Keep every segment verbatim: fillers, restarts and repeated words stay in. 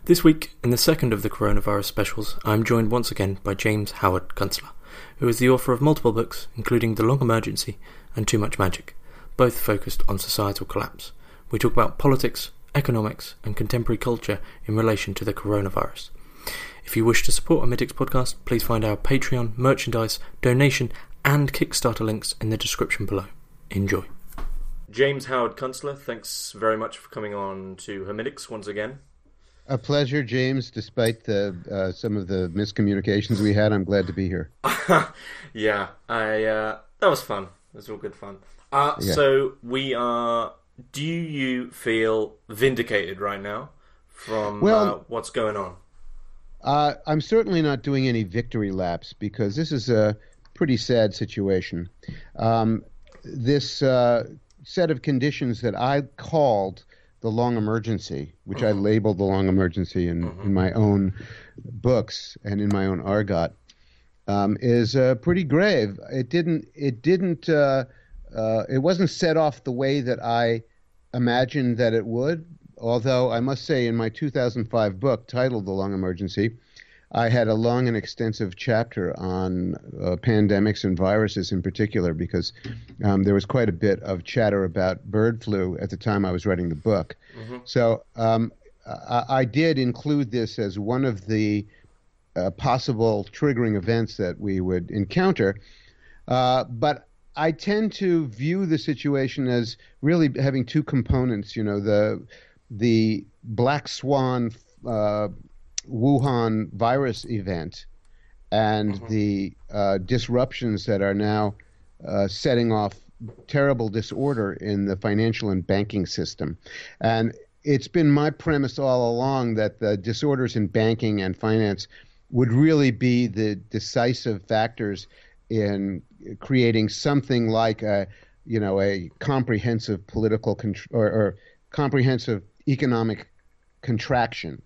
This week, in the second of the coronavirus specials, I am joined once again by James Howard Kunstler, who is the author of multiple books, including The Long Emergency and Too Much Magic, both focused on societal collapse. We talk about politics, economics, and contemporary culture in relation to the coronavirus. If you wish to support Amidix podcast, please find our Patreon, merchandise, donation, and Kickstarter links in the description below. Enjoy. James Howard Kunstler, thanks very much for coming on to Hermitix once again. A pleasure, James. Despite the uh, some of the miscommunications we had, I'm glad to be here. yeah, I uh, that was fun. It was all good fun. Uh, yeah. So we are. Do you feel vindicated right now from well, uh, what's going on? Uh, I'm certainly not doing any victory laps because this is a pretty sad situation. Um, this uh, set of conditions that I called the long emergency, which mm-hmm. I labeled the long emergency in, mm-hmm. in my own books and in my own argot, um, is uh, pretty grave. It didn't. It didn't. Uh, uh, it wasn't set off the way that I imagined that it would. Although I must say, in my two thousand five book titled "The Long Emergency," I had a long and extensive chapter on uh, pandemics and viruses in particular, because um, there was quite a bit of chatter about bird flu at the time I was writing the book. Mm-hmm. So um, I, I did include this as one of the uh, possible triggering events that we would encounter. Uh, but I tend to view the situation as really having two components. You know, the the black swan uh Wuhan virus event and mm-hmm. the uh, disruptions that are now uh, setting off terrible disorder in the financial and banking system. And it's been my premise all along that the disorders in banking and finance would really be the decisive factors in creating something like a, you know, a comprehensive political contr- or, or comprehensive economic contraction.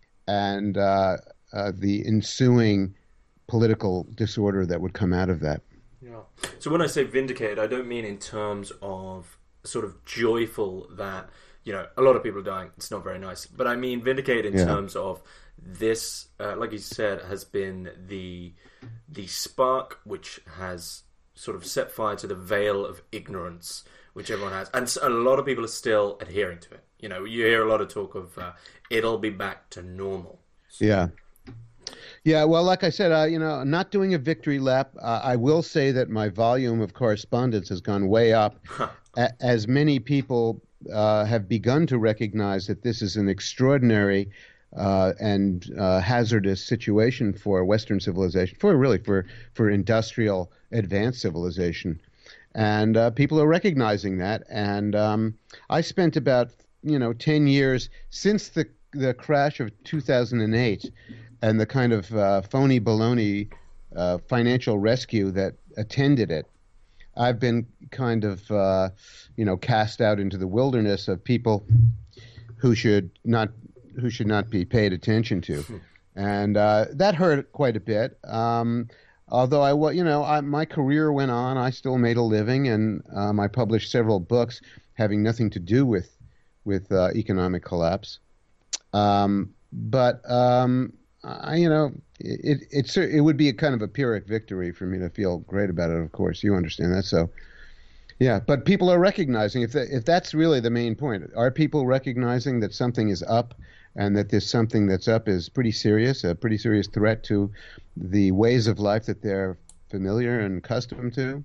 And uh, uh, the ensuing political disorder that would come out of that. Yeah. So when I say vindicated, I don't mean in terms of sort of joyful that, you know, a lot of people are dying. It's not very nice. But I mean vindicated in yeah. terms of this, uh, like you said, has been the the spark which has sort of set fire to the veil of ignorance which everyone has. And a lot of people are still adhering to it. You know, you hear a lot of talk of uh, it'll be back to normal. So. Yeah. Yeah, well, like I said, uh, you know, not doing a victory lap. Uh, I will say that my volume of correspondence has gone way up, huh. a- as many people uh, have begun to recognize that this is an extraordinary uh, and uh, hazardous situation for Western civilization, for really for, for industrial advanced civilization. And uh, people are recognizing that. And um, I spent about, you know, ten years since the the crash of two thousand eight and the kind of uh, phony baloney uh, financial rescue that attended it. I've been kind of, uh, you know, cast out into the wilderness of people who should not who should not be paid attention to, and uh, that hurt quite a bit. Um, Although I, you know, I, my career went on, I still made a living, and um, I published several books having nothing to do with with uh, economic collapse. Um, but um, I, you know, it, it it it would be a kind of a Pyrrhic victory for me to feel great about it. Of course, you understand that. So, yeah. But people are recognizing if that, if that's really the main point. Are people recognizing that something is up? And that this something that's up is pretty serious, a pretty serious threat to the ways of life that they're familiar and accustomed to.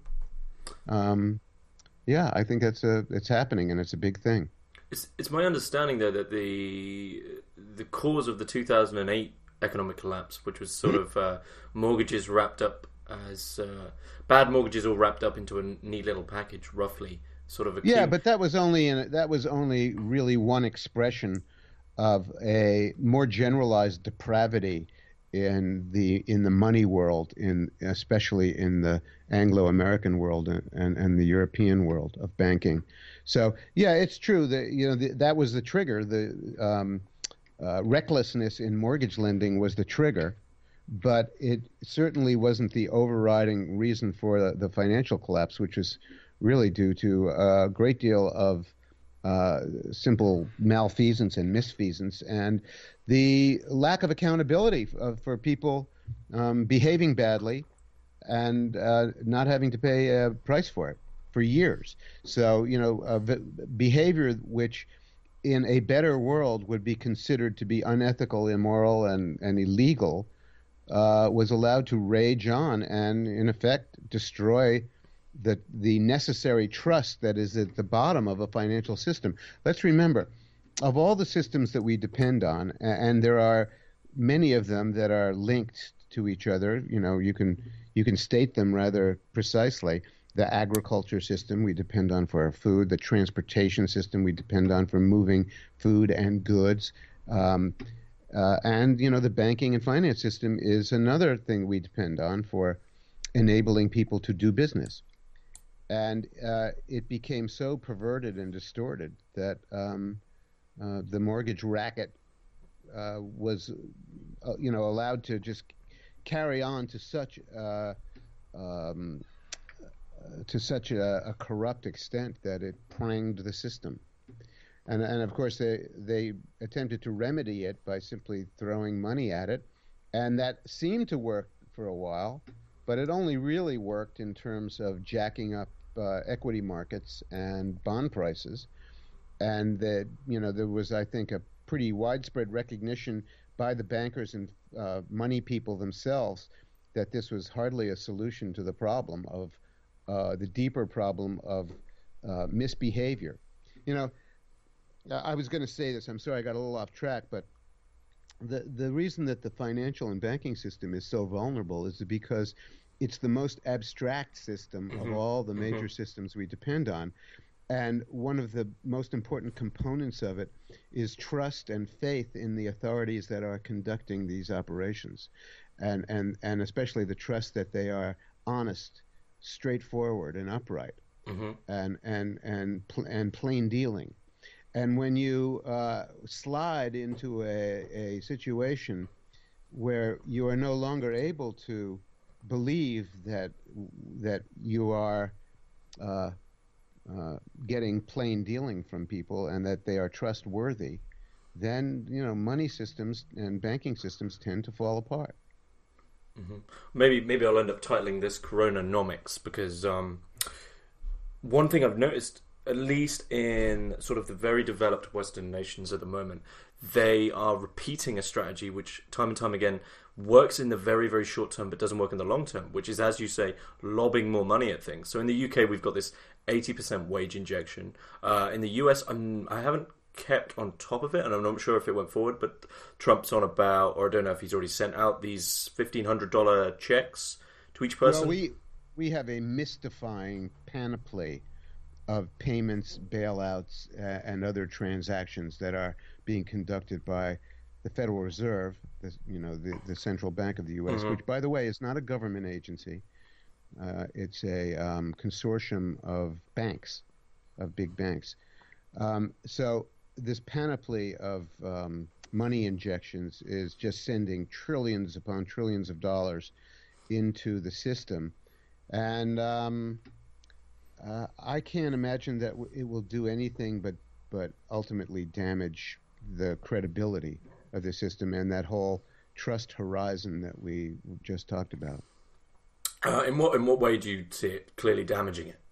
Um, yeah, I think that's a it's happening, and it's a big thing. It's it's my understanding though that the the cause of the two thousand eight economic collapse, which was sort mm-hmm. of uh, mortgages wrapped up as uh, bad mortgages all wrapped up into a neat little package, roughly sort of. A yeah, but that was only in, that was only really one expression of a more generalized depravity in the in the money world, in especially in the Anglo-American world and, and, and the European world of banking. So yeah, it's true that you know the, that was the trigger. The um, uh, recklessness in mortgage lending was the trigger, but it certainly wasn't the overriding reason for the, the financial collapse, which was really due to a great deal of uh, simple malfeasance and misfeasance, and the lack of accountability uh, for people um, behaving badly and uh, not having to pay a price for it for years. So, you know, uh, v- behavior which in a better world would be considered to be unethical, immoral, and, and illegal uh, was allowed to rage on and, in effect, destroy the the necessary trust that is at the bottom of a financial system. Let's remember, of all the systems that we depend on, and there are many of them that are linked to each other. You know, you can you can state them rather precisely. The agriculture system we depend on for our food, the transportation system we depend on for moving food and goods, um, uh, and you know the banking and finance system is another thing we depend on for enabling people to do business. And uh, it became so perverted and distorted that um, uh, the mortgage racket uh, was, uh, you know, allowed to just carry on to such uh, um, uh, to such a, a corrupt extent that it pranged the system. And and of course they they attempted to remedy it by simply throwing money at it, and that seemed to work for a while. But it only really worked in terms of jacking up uh, equity markets and bond prices, and that you know there was, I think, a pretty widespread recognition by the bankers and uh, money people themselves that this was hardly a solution to the problem of uh, the deeper problem of uh, misbehavior. You know, I was going to say this. I'm sorry, I got a little off track, but the the reason that the financial and banking system is so vulnerable is because it's the most abstract system mm-hmm. of all the major mm-hmm. systems we depend on. And one of the most important components of it is trust and faith in the authorities that are conducting these operations, and, and, and especially the trust that they are honest, straightforward, and upright, mm-hmm. and, and, and, pl- and plain dealing. And when you uh, slide into a, a situation where you are no longer able to believe that that you are uh, uh, getting plain dealing from people and that they are trustworthy, then you know money systems and banking systems tend to fall apart. Mm-hmm. Maybe maybe I'll end up titling this Coronanomics because um, one thing I've noticed, at least in sort of the very developed Western nations at the moment, they are repeating a strategy which time and time again works in the very, very short term but doesn't work in the long term, which is, as you say, lobbing more money at things. So in the U K, we've got this eighty percent wage injection. Uh, in the U S, I'm, I haven't kept on top of it, and I'm not sure if it went forward, but Trump's on about, or I don't know if he's already sent out these fifteen hundred dollars checks to each person. Well, we, we have a mystifying panoply of payments, bailouts, uh, and other transactions that are being conducted by the Federal Reserve, the, you know, the, the central bank of the U S, mm-hmm. which, by the way, is not a government agency. Uh, it's a um, consortium of banks, of big banks. Um, so this panoply of um, money injections is just sending trillions upon trillions of dollars into the system. And um, uh, I can't imagine that w- it will do anything but, but ultimately damage the credibility of the system and that whole trust horizon that we just talked about. Uh, in what in what way do you see it clearly damaging it?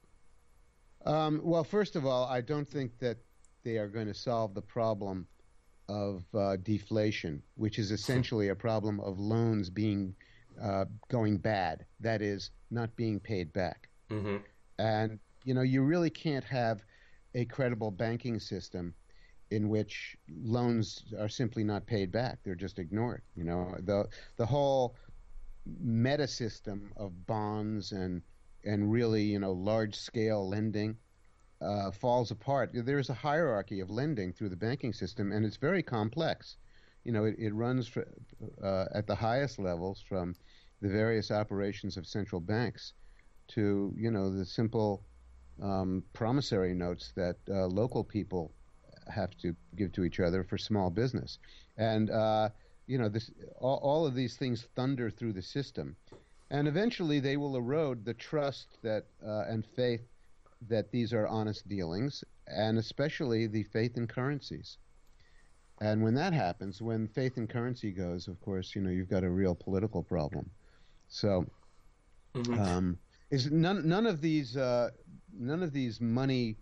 Um, well, first of all, I don't think that they are going to solve the problem of uh, deflation, which is essentially a problem of loans being uh, going bad. That is, not being paid back. Mm-hmm. And you know, you really can't have a credible banking system in which loans are simply not paid back. They're just ignored. You know, the the whole meta system of bonds and and really, you know, large scale lending uh, falls apart. There's a hierarchy of lending through the banking system, and it's very complex. You know, it, it runs for, uh, at the highest levels from the various operations of central banks to, you know, the simple um, promissory notes that uh, local people have to give to each other for small business. And, uh, you know, this all, all of these things thunder through the system. And eventually they will erode the trust that uh, and faith that these are honest dealings. and especially the faith in currencies. And when that happens, when faith in currency goes, of course, you know, you've got a real political problem. So, mm-hmm. um, is none none of these uh, none of these money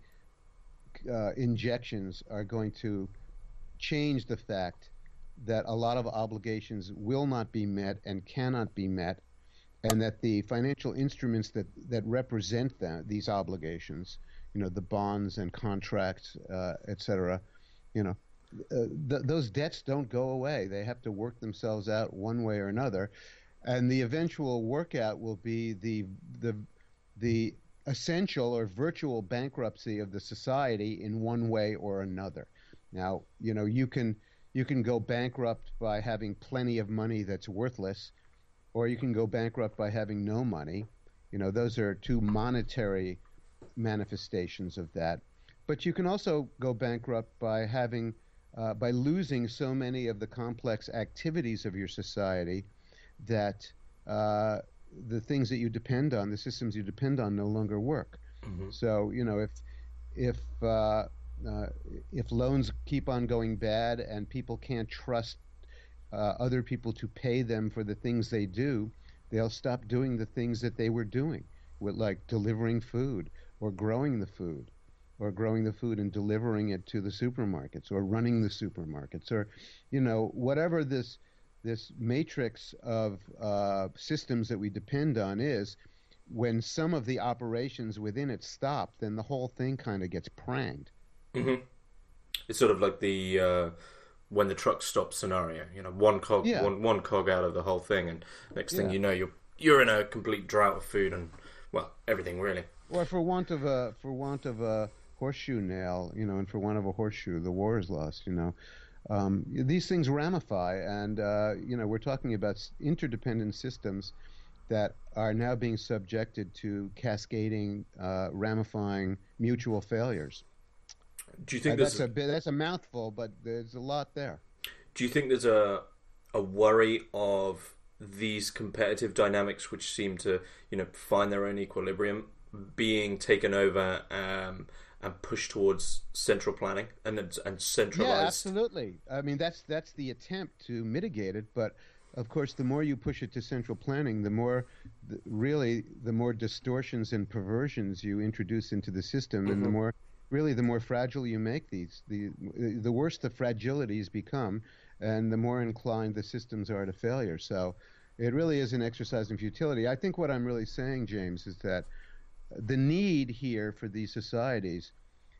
uh, injections are going to change the fact that a lot of obligations will not be met and cannot be met, and that the financial instruments that that represent that, these obligations, you know, the bonds and contracts, uh, et cetera, you know. Uh, th- those debts don't go away. They have to work themselves out one way or another, and the eventual workout will be the the the essential or virtual bankruptcy of the society in one way or another. Now, you know, you can you can go bankrupt by having plenty of money that's worthless, or you can go bankrupt by having no money. You know, those are two monetary manifestations of that. But you can also go bankrupt by having Uh, by losing so many of the complex activities of your society that uh, the things that you depend on, the systems you depend on, no longer work. Mm-hmm. So, you know, if if uh, uh, if loans keep on going bad and people can't trust uh, other people to pay them for the things they do, they'll stop doing the things that they were doing, with like delivering food or growing the food, or growing the food and delivering it to the supermarkets, or running the supermarkets, or, you know, whatever this this matrix of uh, systems that we depend on is. When some of the operations within it stop, then the whole thing kind of gets pranged. Mm-hmm. It's sort of like the uh, when the truck stops scenario. You know, one cog, yeah. one one cog out of the whole thing, and next thing yeah. you know, you're you're in a complete drought of food and, well, everything really. Or for want of a for want of a horseshoe nail, you know, and for want of a horseshoe, the war is lost, you know. Um, these things ramify, and, uh, you know, we're talking about interdependent systems that are now being subjected to cascading, uh, ramifying mutual failures. Do you think uh, that's a bit, that's a mouthful, but there's a lot there. Do you think there's a a worry of these competitive dynamics, which seem to, you know, find their own equilibrium, being taken over um, and pushed towards central planning and and centralized? Yeah, absolutely. I mean, that's that's the attempt to mitigate it, but of course, the more you push it to central planning, the more, the, really, the more distortions and perversions you introduce into the system, mm-hmm. and the more, really, the more fragile you make these. The the worse the fragilities become, and the more inclined the systems are to failure. So, it really is an exercise in futility. I think what I'm really saying, James, is that the need here for these societies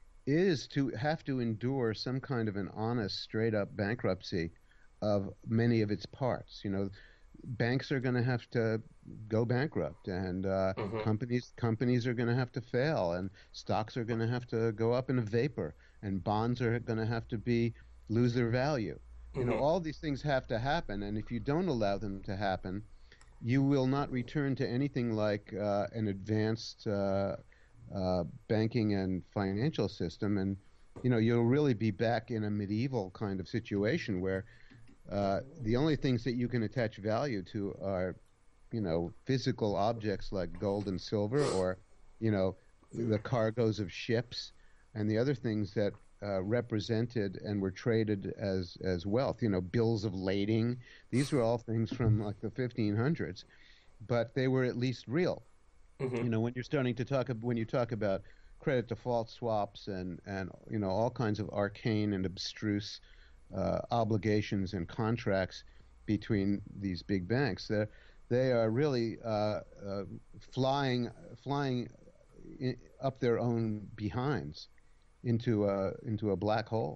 is to have to endure some kind of an honest, straight-up bankruptcy of many of its parts. You know, banks are going to have to go bankrupt, and uh, mm-hmm. companies companies are going to have to fail, and stocks are going to have to go up in a vapor, and bonds are going to have to be lose their value. Mm-hmm. You know, all these things have to happen, and if you don't allow them to happen, you will not return to anything like uh, an advanced uh, uh, banking and financial system, and you know, you'll really be back in a medieval kind of situation where Uh, the only things that you can attach value to are, you know, physical objects like gold and silver, or, you know, the cargoes of ships, and the other things that uh, represented and were traded as as wealth. You know, bills of lading. These were all things from like the fifteen hundreds, but they were at least real. Mm-hmm. You know, when you're starting to talk when you talk about credit default swaps and and you know, all kinds of arcane and abstruse Uh, obligations and contracts between these big banks, They're, they are really uh, uh, flying flying in, up their own behinds into a into a black hole.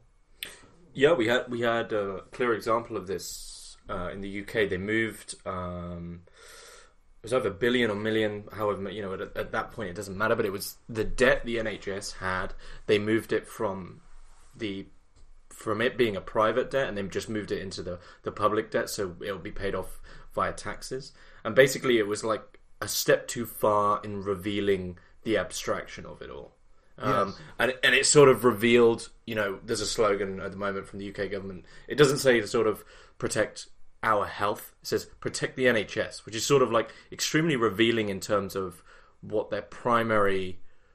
Yeah, we had we had a clear example of this uh, in the U K. They moved. Um, it was over a billion or million, however, you know, at, at that point it doesn't matter. But it was the debt the N H S had. They moved it from the from it being a private debt, and then just moved it into the, the public debt, so it'll be paid off via taxes. And basically it was like a step too far in revealing the abstraction of it all. Um, yes. and, and it sort of revealed, you know, there's a slogan at the moment from the U K government. It doesn't say to sort of protect our health. It says protect the N H S, which is sort of like extremely revealing in terms of what their primary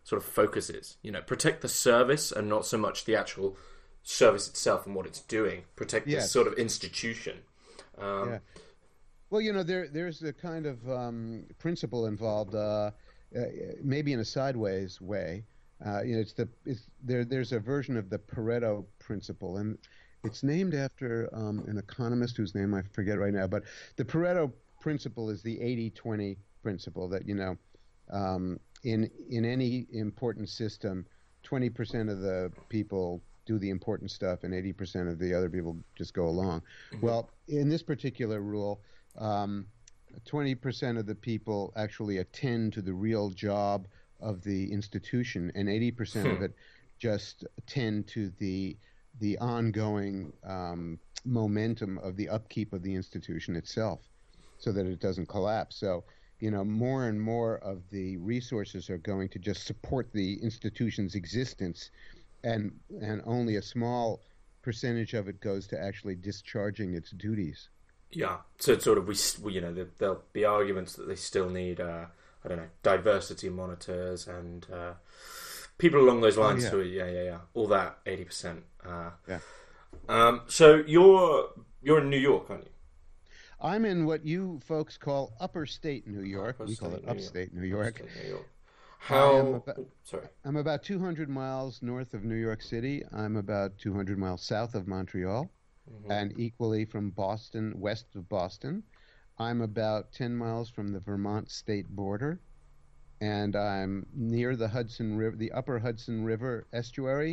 sort of focus is. You know, protect the service and not so much the actual service itself and what it's doing. Protect Yes. this sort of institution. Um, Yeah. Well, you know, there there's a kind of um, principle involved, uh, uh, maybe in a sideways way. Uh, you know, it's the it's there. There's a version of the Pareto principle, and it's named after um, an economist whose name I forget right now. But the Pareto principle is the eighty twenty principle that, you know, um, in in any important system, twenty percent of the people do the important stuff, and eighty percent of the other people just go along. Mm-hmm. Well, in this particular rule, um, twenty percent of the people actually attend to the real job of the institution, and eighty percent hmm. of it just attend to the the ongoing um, momentum of the upkeep of the institution itself, so that it doesn't collapse. So, you know, more and more of the resources are going to just support the institution's existence, and and only a small percentage of it goes to actually discharging its duties. Yeah, so it's sort of, we, you know, there'll be arguments that they still need, uh, I don't know, diversity monitors and uh, people along those lines. Oh, yeah. Who, yeah, yeah, yeah, all that eighty percent. Uh, yeah. Um, so you're you're in New York, aren't you? I'm in what you folks call upper state New York. Upper we call it New upstate York. New York. Upstate New York. How? I'm about, Sorry. I'm about two hundred miles north of New York City. I'm about two hundred miles south of Montreal, mm-hmm. and equally from Boston, west of Boston. I'm about ten miles from the Vermont state border, and I'm near the Hudson River, the upper Hudson River estuary,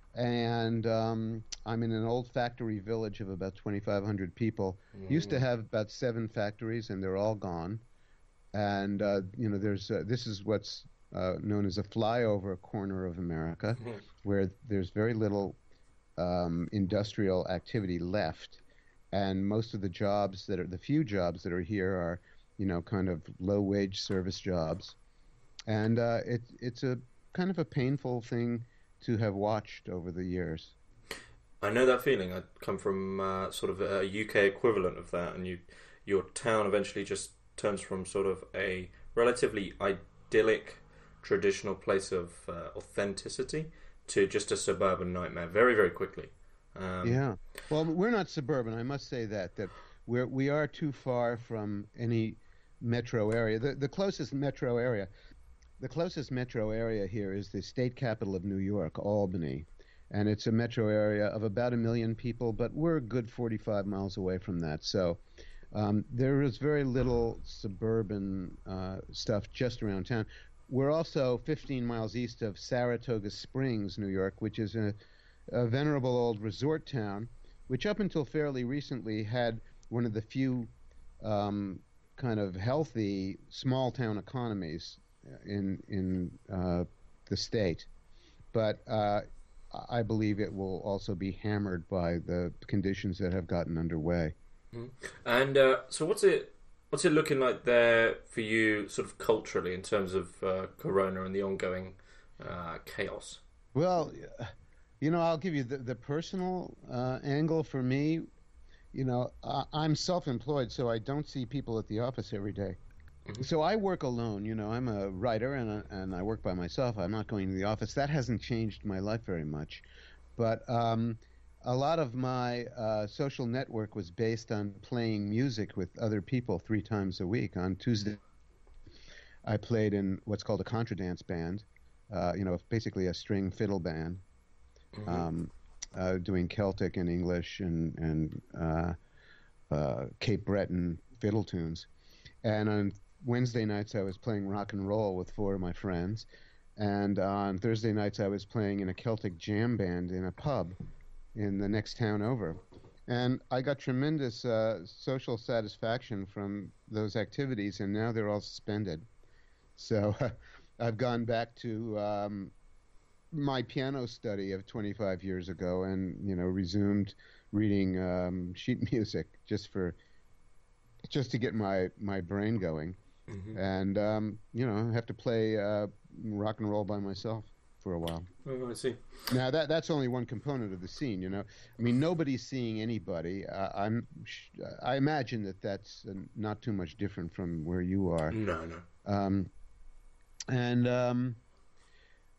and um, I'm in an old factory village of about twenty-five hundred people. Mm-hmm. Used to have about seven factories, and they're all gone. And uh, you know, there's uh, this is what's uh, known as a flyover corner of America, mm-hmm. where there's very little um, industrial activity left. And most of the jobs that are, the few jobs that are here are, you know, kind of low-wage service jobs. And uh, it, it's a kind of a painful thing to have watched over the years. I know that feeling. I come from uh, sort of a U K equivalent of that, and you, your town eventually just turns from sort of a relatively idyllic, traditional place of uh, authenticity to just a suburban nightmare very, very quickly. Um, yeah. Well, we're not suburban. I must say that that we're we are too far from any metro area. The the closest metro area, the closest metro area here is the state capital of New York, Albany, and it's a metro area of about a million people. But we're a good forty-five miles away from that. So um, there is very little suburban uh, stuff just around town. We're also fifteen miles east of Saratoga Springs, New York, which is a a venerable old resort town, which up until fairly recently had one of the few um, kind of healthy small town economies in in uh, the state. But uh, I believe it will also be hammered by the conditions that have gotten underway. Mm-hmm. And uh, so, what's it what's it looking like there for you, sort of culturally, in terms of uh, Corona and the ongoing uh, chaos? Well, you know, I'll give you the, the personal uh, angle for me. You know, I, I'm self-employed, so I don't see people at the office every day. Mm-hmm. So I work alone. You know, I'm a writer, and, a, and I work by myself. I'm not going to the office. That hasn't changed my life very much. But um, a lot of my uh, social network was based on playing music with other people three times a week. On Tuesday, I played in what's called a contradance band, uh, you know, basically a string fiddle band. Mm-hmm. Um, uh, doing Celtic and English and and uh, uh, Cape Breton fiddle tunes, and on Wednesday nights I was playing rock and roll with four of my friends, and on Thursday nights I was playing in a Celtic jam band in a pub in the next town over, and I got tremendous uh, social satisfaction from those activities, and now they're all suspended. So I've gone back to Um, my piano study of twenty-five years ago, and you know, resumed reading um, sheet music just for just to get my my brain going. Mm-hmm. And um, you know, I have to play uh, rock and roll by myself for a while. Oh, I see. Now that that's only one component of the scene. You know, I mean, nobody's seeing anybody. Uh, I'm I imagine that that's uh, not too much different from where you are. No, no. Um, and um,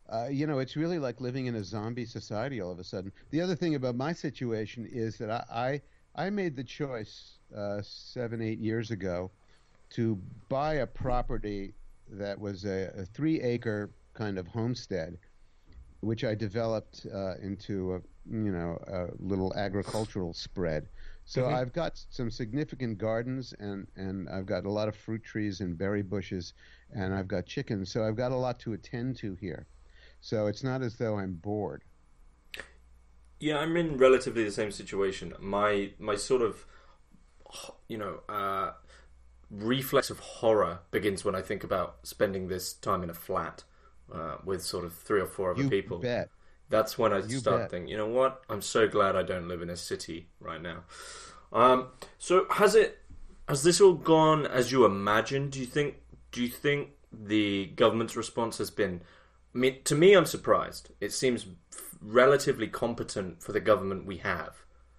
Uh, you know, it's really like living in a zombie society all of a sudden. The other thing about my situation is that I I, I made the choice uh, seven, eight years ago to buy a property that was a, a three acre kind of homestead, which I developed uh, into a you know a little agricultural spread. So Hmm. I've got some significant gardens, and and I've got a lot of fruit trees and berry bushes, and I've got chickens. So I've got a lot to attend to here. So it's not as though I'm bored. Yeah, I'm in relatively the same situation. My my sort of you know uh, reflex of horror begins when I think about spending this time in a flat uh, with sort of three or four other You people. bet. That's when I You start bet. thinking, you know what? I'm so glad I don't live in a city right now. Um, so has it has this all gone as you imagined? Do you think do you think the government's response has been? I mean, to me, I'm surprised. It seems relatively competent for the government we have.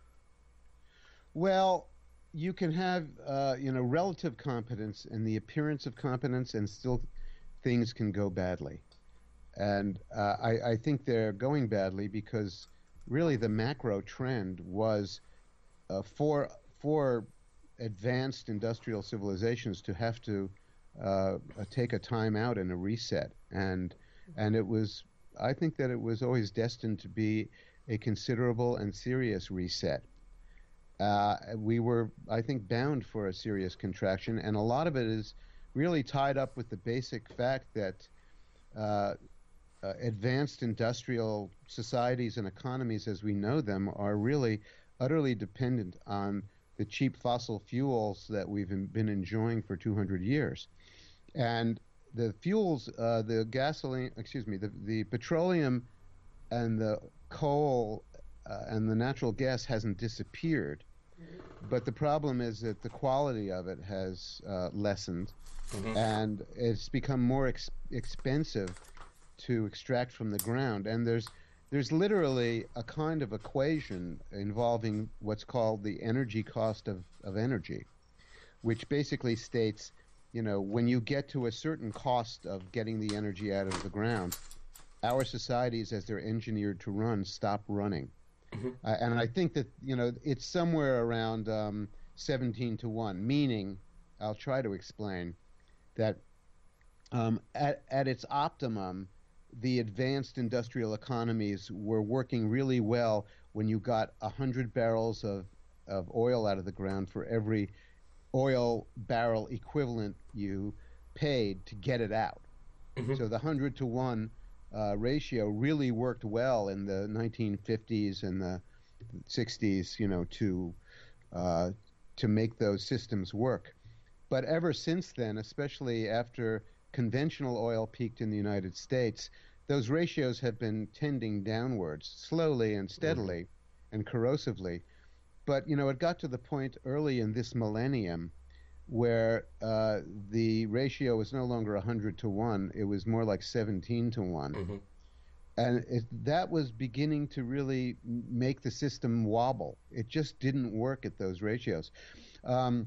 Well, you can have uh, you know relative competence and the appearance of competence, and still things can go badly. And uh, I, I think they're going badly because really the macro trend was uh, for for advanced industrial civilizations to have to uh, uh, take a time out and a reset, and and it was I think that it was always destined to be a considerable and serious reset. Uh, we were, I think, bound for a serious contraction, and a lot of it is really tied up with the basic fact that uh, uh, advanced industrial societies and economies as we know them are really utterly dependent on the cheap fossil fuels that we've been enjoying for two hundred years. And the fuels, uh, the gasoline, excuse me, the, the petroleum and the coal uh, and the natural gas hasn't disappeared. But the problem is that the quality of it has uh, lessened, Hmm. and it's become more ex- expensive to extract from the ground. And there's there's literally a kind of equation involving what's called the energy cost of, of energy, which basically states, you know, when you get to a certain cost of getting the energy out of the ground, our societies, as they're engineered to run, stop running. Hmm. Uh, and I think that, you know, it's somewhere around um, seventeen to one, meaning, I'll try to explain that um, at, at its optimum, the advanced industrial economies were working really well when you got one hundred barrels of, of oil out of the ground for every oil barrel equivalent you paid to get it out. Hmm. So the one hundred to one uh, ratio really worked well in the nineteen fifties and the sixties, you know, to uh, to make those systems work. But ever since then, especially after conventional oil peaked in the United States, those ratios have been tending downwards slowly and Hmm. steadily and corrosively. But, you know, it got to the point early in this millennium where uh, the ratio was no longer one hundred to one, it was more like seventeen to one. Hmm. And it, that was beginning to really make the system wobble. It just didn't work at those ratios. Um,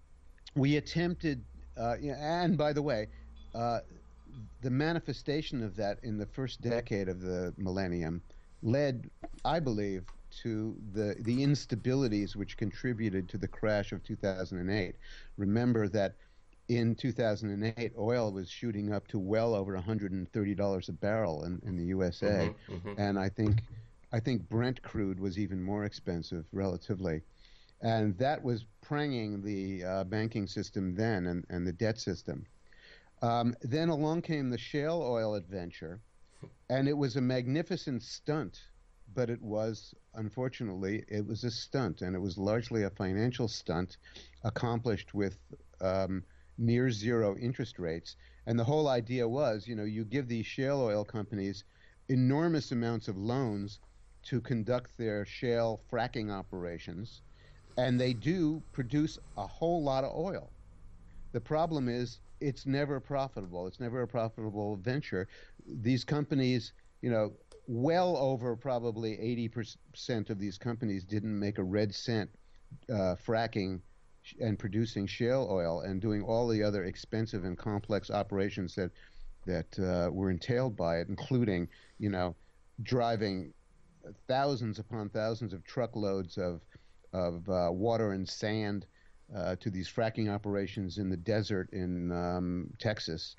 we attempted, uh, yeah, and by the way, uh, the manifestation of that in the first decade of the millennium led, I believe, to the the instabilities which contributed to the crash of two thousand eight. Remember that in two thousand eight, oil was shooting up to well over one hundred thirty dollars a barrel in, in the U S A, Hmm. Hmm. and I think I think Brent crude was even more expensive relatively, and that was pranging the uh, banking system then and, and the debt system. Um, then along came the shale oil adventure, and it was a magnificent stunt, but it was, unfortunately, it was a stunt, and it was largely a financial stunt accomplished with um, near zero interest rates. And the whole idea was, you know, you give these shale oil companies enormous amounts of loans to conduct their shale fracking operations, and they do produce a whole lot of oil. The problem is it's never profitable. It's never a profitable venture. These companies, you know, well over probably eighty percent of these companies didn't make a red cent uh, fracking and producing shale oil and doing all the other expensive and complex operations that that uh, were entailed by it, including, you know, driving thousands upon thousands of truckloads of of uh, water and sand uh, to these fracking operations in the desert in um, Texas,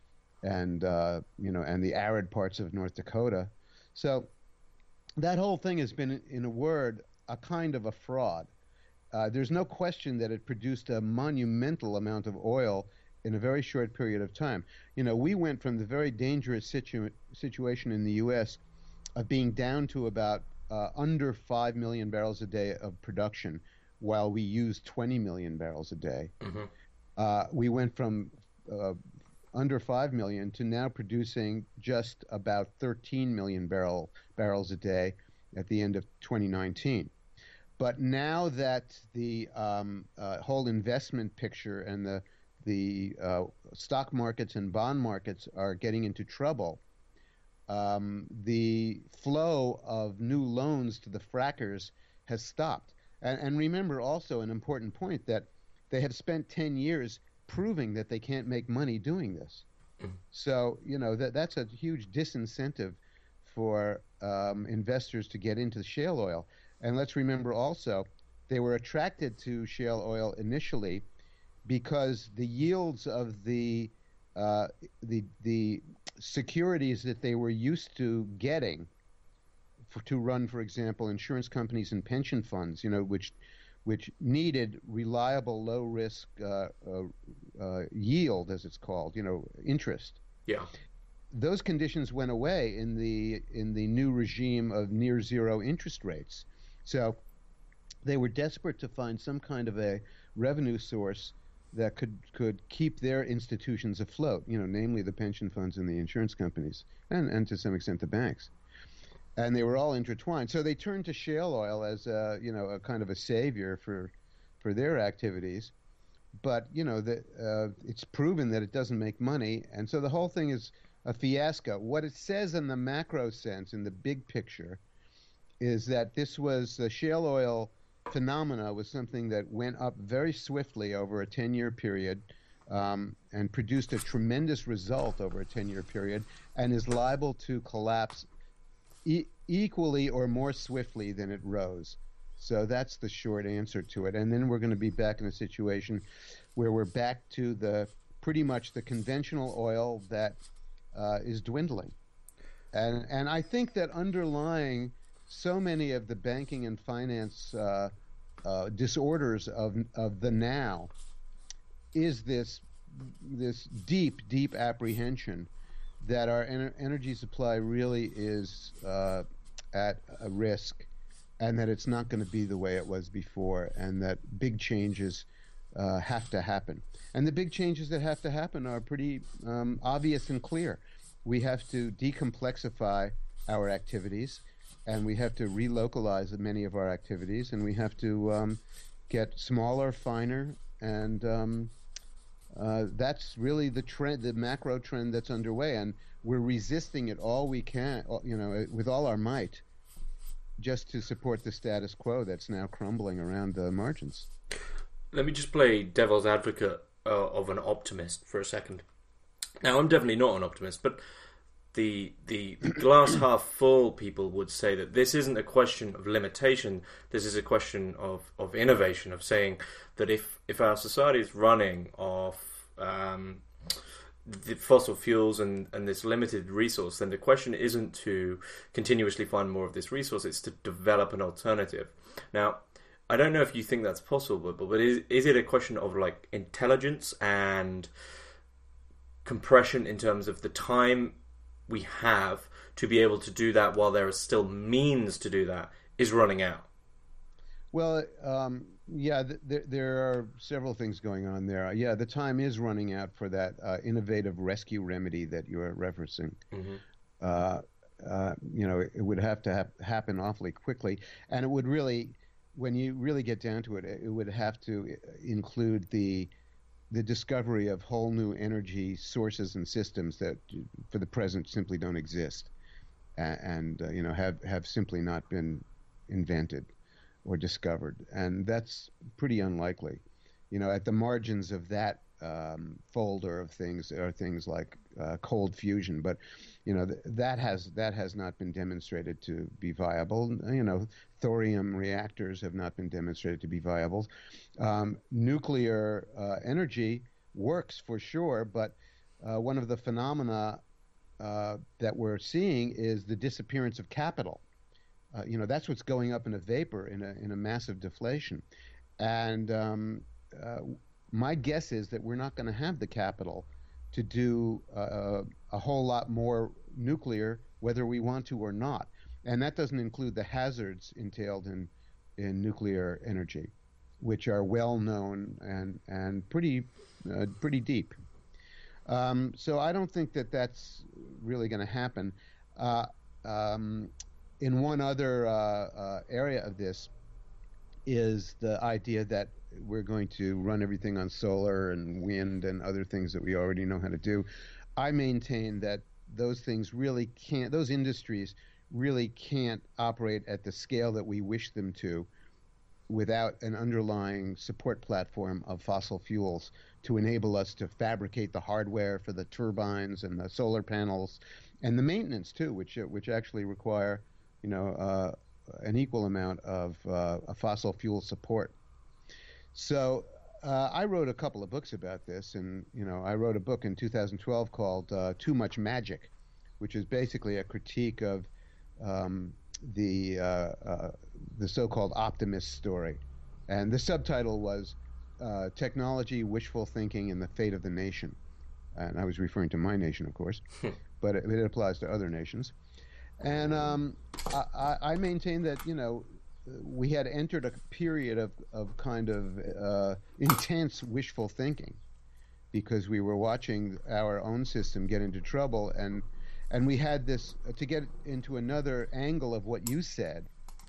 and uh, you know, and the arid parts of North Dakota. So that whole thing has been, in a word, a kind of a fraud. Uh, there's no question that it produced a monumental amount of oil in a very short period of time. You know, we went from the very dangerous situ- situation in the U S of being down to about uh, under five million barrels a day of production, while we used twenty million barrels a day. Mm-hmm. Uh, we went from uh, under five million to now producing just about thirteen million barrel barrels a day at the end of twenty nineteen. But now that the um, uh, whole investment picture and the the uh, stock markets and bond markets are getting into trouble, um, the flow of new loans to the frackers has stopped. And, and remember also an important point, that they have spent ten years proving that they can't make money doing this. Mm-hmm. So, you know, that that's a huge disincentive for um, investors to get into shale oil. And let's remember also, they were attracted to shale oil initially because the yields of the uh, the the securities that they were used to getting for, to run, for example, insurance companies and pension funds, you know, which which needed reliable, low risk uh, uh, uh, yield, as it's called, you know, interest. Yeah. Those conditions went away in the in the new regime of near zero interest rates. So they were desperate to find some kind of a revenue source that could could keep their institutions afloat, you know, namely the pension funds and the insurance companies, and, and to some extent the banks. And they were all intertwined. So they turned to shale oil as a, you know, a kind of a savior for for their activities. But, you know, the, uh, it's proven that it doesn't make money. And so the whole thing is a fiasco. What it says in the macro sense, in the big picture, is that this was the shale oil phenomena was something that went up very swiftly over a ten-year period um, and produced a tremendous result over a ten-year period, and is liable to collapse e- equally or more swiftly than it rose. So that's the short answer to it. And then we're going to be back in a situation where we're back to the pretty much the conventional oil that uh, is dwindling. And and I think that underlying so many of the banking and finance uh, uh, disorders of of the now is this this deep, deep apprehension that our ener- energy supply really is uh, at a risk, and that it's not going to be the way it was before, and that big changes uh, have to happen. And the big changes that have to happen are pretty um, obvious and clear. We have to decomplexify our activities, and we have to relocalize many of our activities, and we have to um, get smaller, finer, and um, uh, that's really the trend, the macro trend that's underway, and we're resisting it all we can, you know, with all our might, just to support the status quo that's now crumbling around the margins. Let me just play devil's advocate uh, of an optimist for a second. Now, I'm definitely not an optimist, but the the glass half full people would say that this isn't a question of limitation. This is a question of, of innovation, of saying that if, if our society is running off um, the fossil fuels and, and this limited resource, then the question isn't to continuously find more of this resource, it's to develop an alternative. Now, I don't know if you think that's possible, but, but is, is it a question of like intelligence and compression in terms of the time we have to be able to do that while there are still means to do that is running out? Well, um, yeah, th- th- there are several things going on there. Yeah, the time is running out for that uh, innovative rescue remedy that you are referencing. Mm-hmm. Uh, uh, you know, it would have to ha- happen awfully quickly, and it would really, when you really get down to it, it would have to include the the discovery of whole new energy sources and systems that, for the present, simply don't exist, and, and uh, you know, have have simply not been invented or discovered, and that's pretty unlikely. You know, at the margins of that um, folder of things are things like uh, cold fusion, but you know th- that has that has not been demonstrated to be viable. You know, thorium reactors have not been demonstrated to be viable. Um, nuclear uh, energy works for sure, but uh, one of the phenomena uh, that we're seeing is the disappearance of capital. Uh, you know, that's what's going up in a vapor in a in a massive deflation, and um, uh, my guess is that we're not going to have the capital to do uh, a whole lot more nuclear, whether we want to or not. And that doesn't include the hazards entailed in in nuclear energy, which are well known and and pretty uh, pretty deep. Um, so I don't think that that's really going to happen. Uh, um, in one other uh, uh, area of this is the idea that we're going to run everything on solar and wind and other things that we already know how to do. I maintain that those things really can't, those industries really can't operate at the scale that we wish them to without an underlying support platform of fossil fuels to enable us to fabricate the hardware for the turbines and the solar panels and the maintenance too, which which actually require, you know, uh, an equal amount of uh, a fossil fuel support. So uh, I wrote a couple of books about this, and you know, I wrote a book in two thousand twelve called uh, "Too Much Magic," which is basically a critique of um, the uh, uh, the so-called optimist story, and the subtitle was uh, "Technology, Wishful Thinking, and the Fate of the Nation." And I was referring to my nation, of course, but it, it applies to other nations. And um, I, I maintain that, you know, we had entered a period of, of kind of uh, intense wishful thinking because we were watching our own system get into trouble. And, and we had this, uh, to get into another angle of what you said,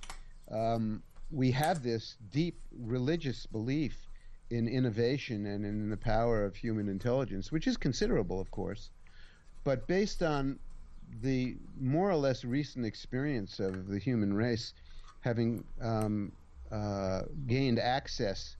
um, we have this deep religious belief in innovation and in the power of human intelligence, which is considerable, of course, but based on the more or less recent experience of the human race having um, uh, gained access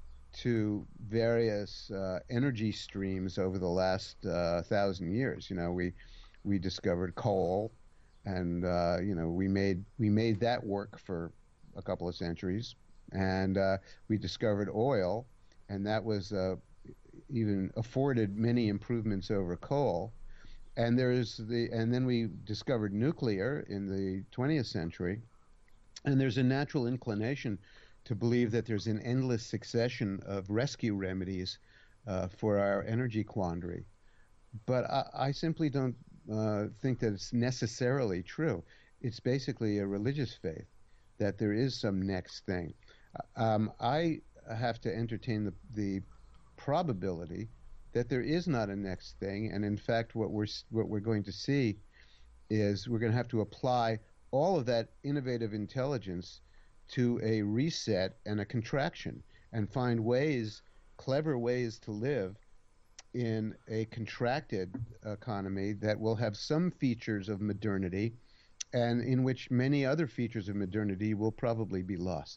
to various uh, energy streams over the last uh, thousand years. You know, we we discovered coal, and uh, you know we made we made that work for a couple of centuries, and uh, we discovered oil, and that was uh, even afforded many improvements over coal. And there's the, and then we discovered nuclear in the twentieth century, and there's a natural inclination to believe that there's an endless succession of rescue remedies uh, for our energy quandary. But I, I simply don't uh, think that it's necessarily true. It's basically a religious faith that there is some next thing. Um, I have to entertain the, the probability that there is not a next thing, and in fact what we're what we're going to see is we're going to have to apply all of that innovative intelligence to a reset and a contraction and find ways, clever ways to live in a contracted economy that will have some features of modernity and in which many other features of modernity will probably be lost.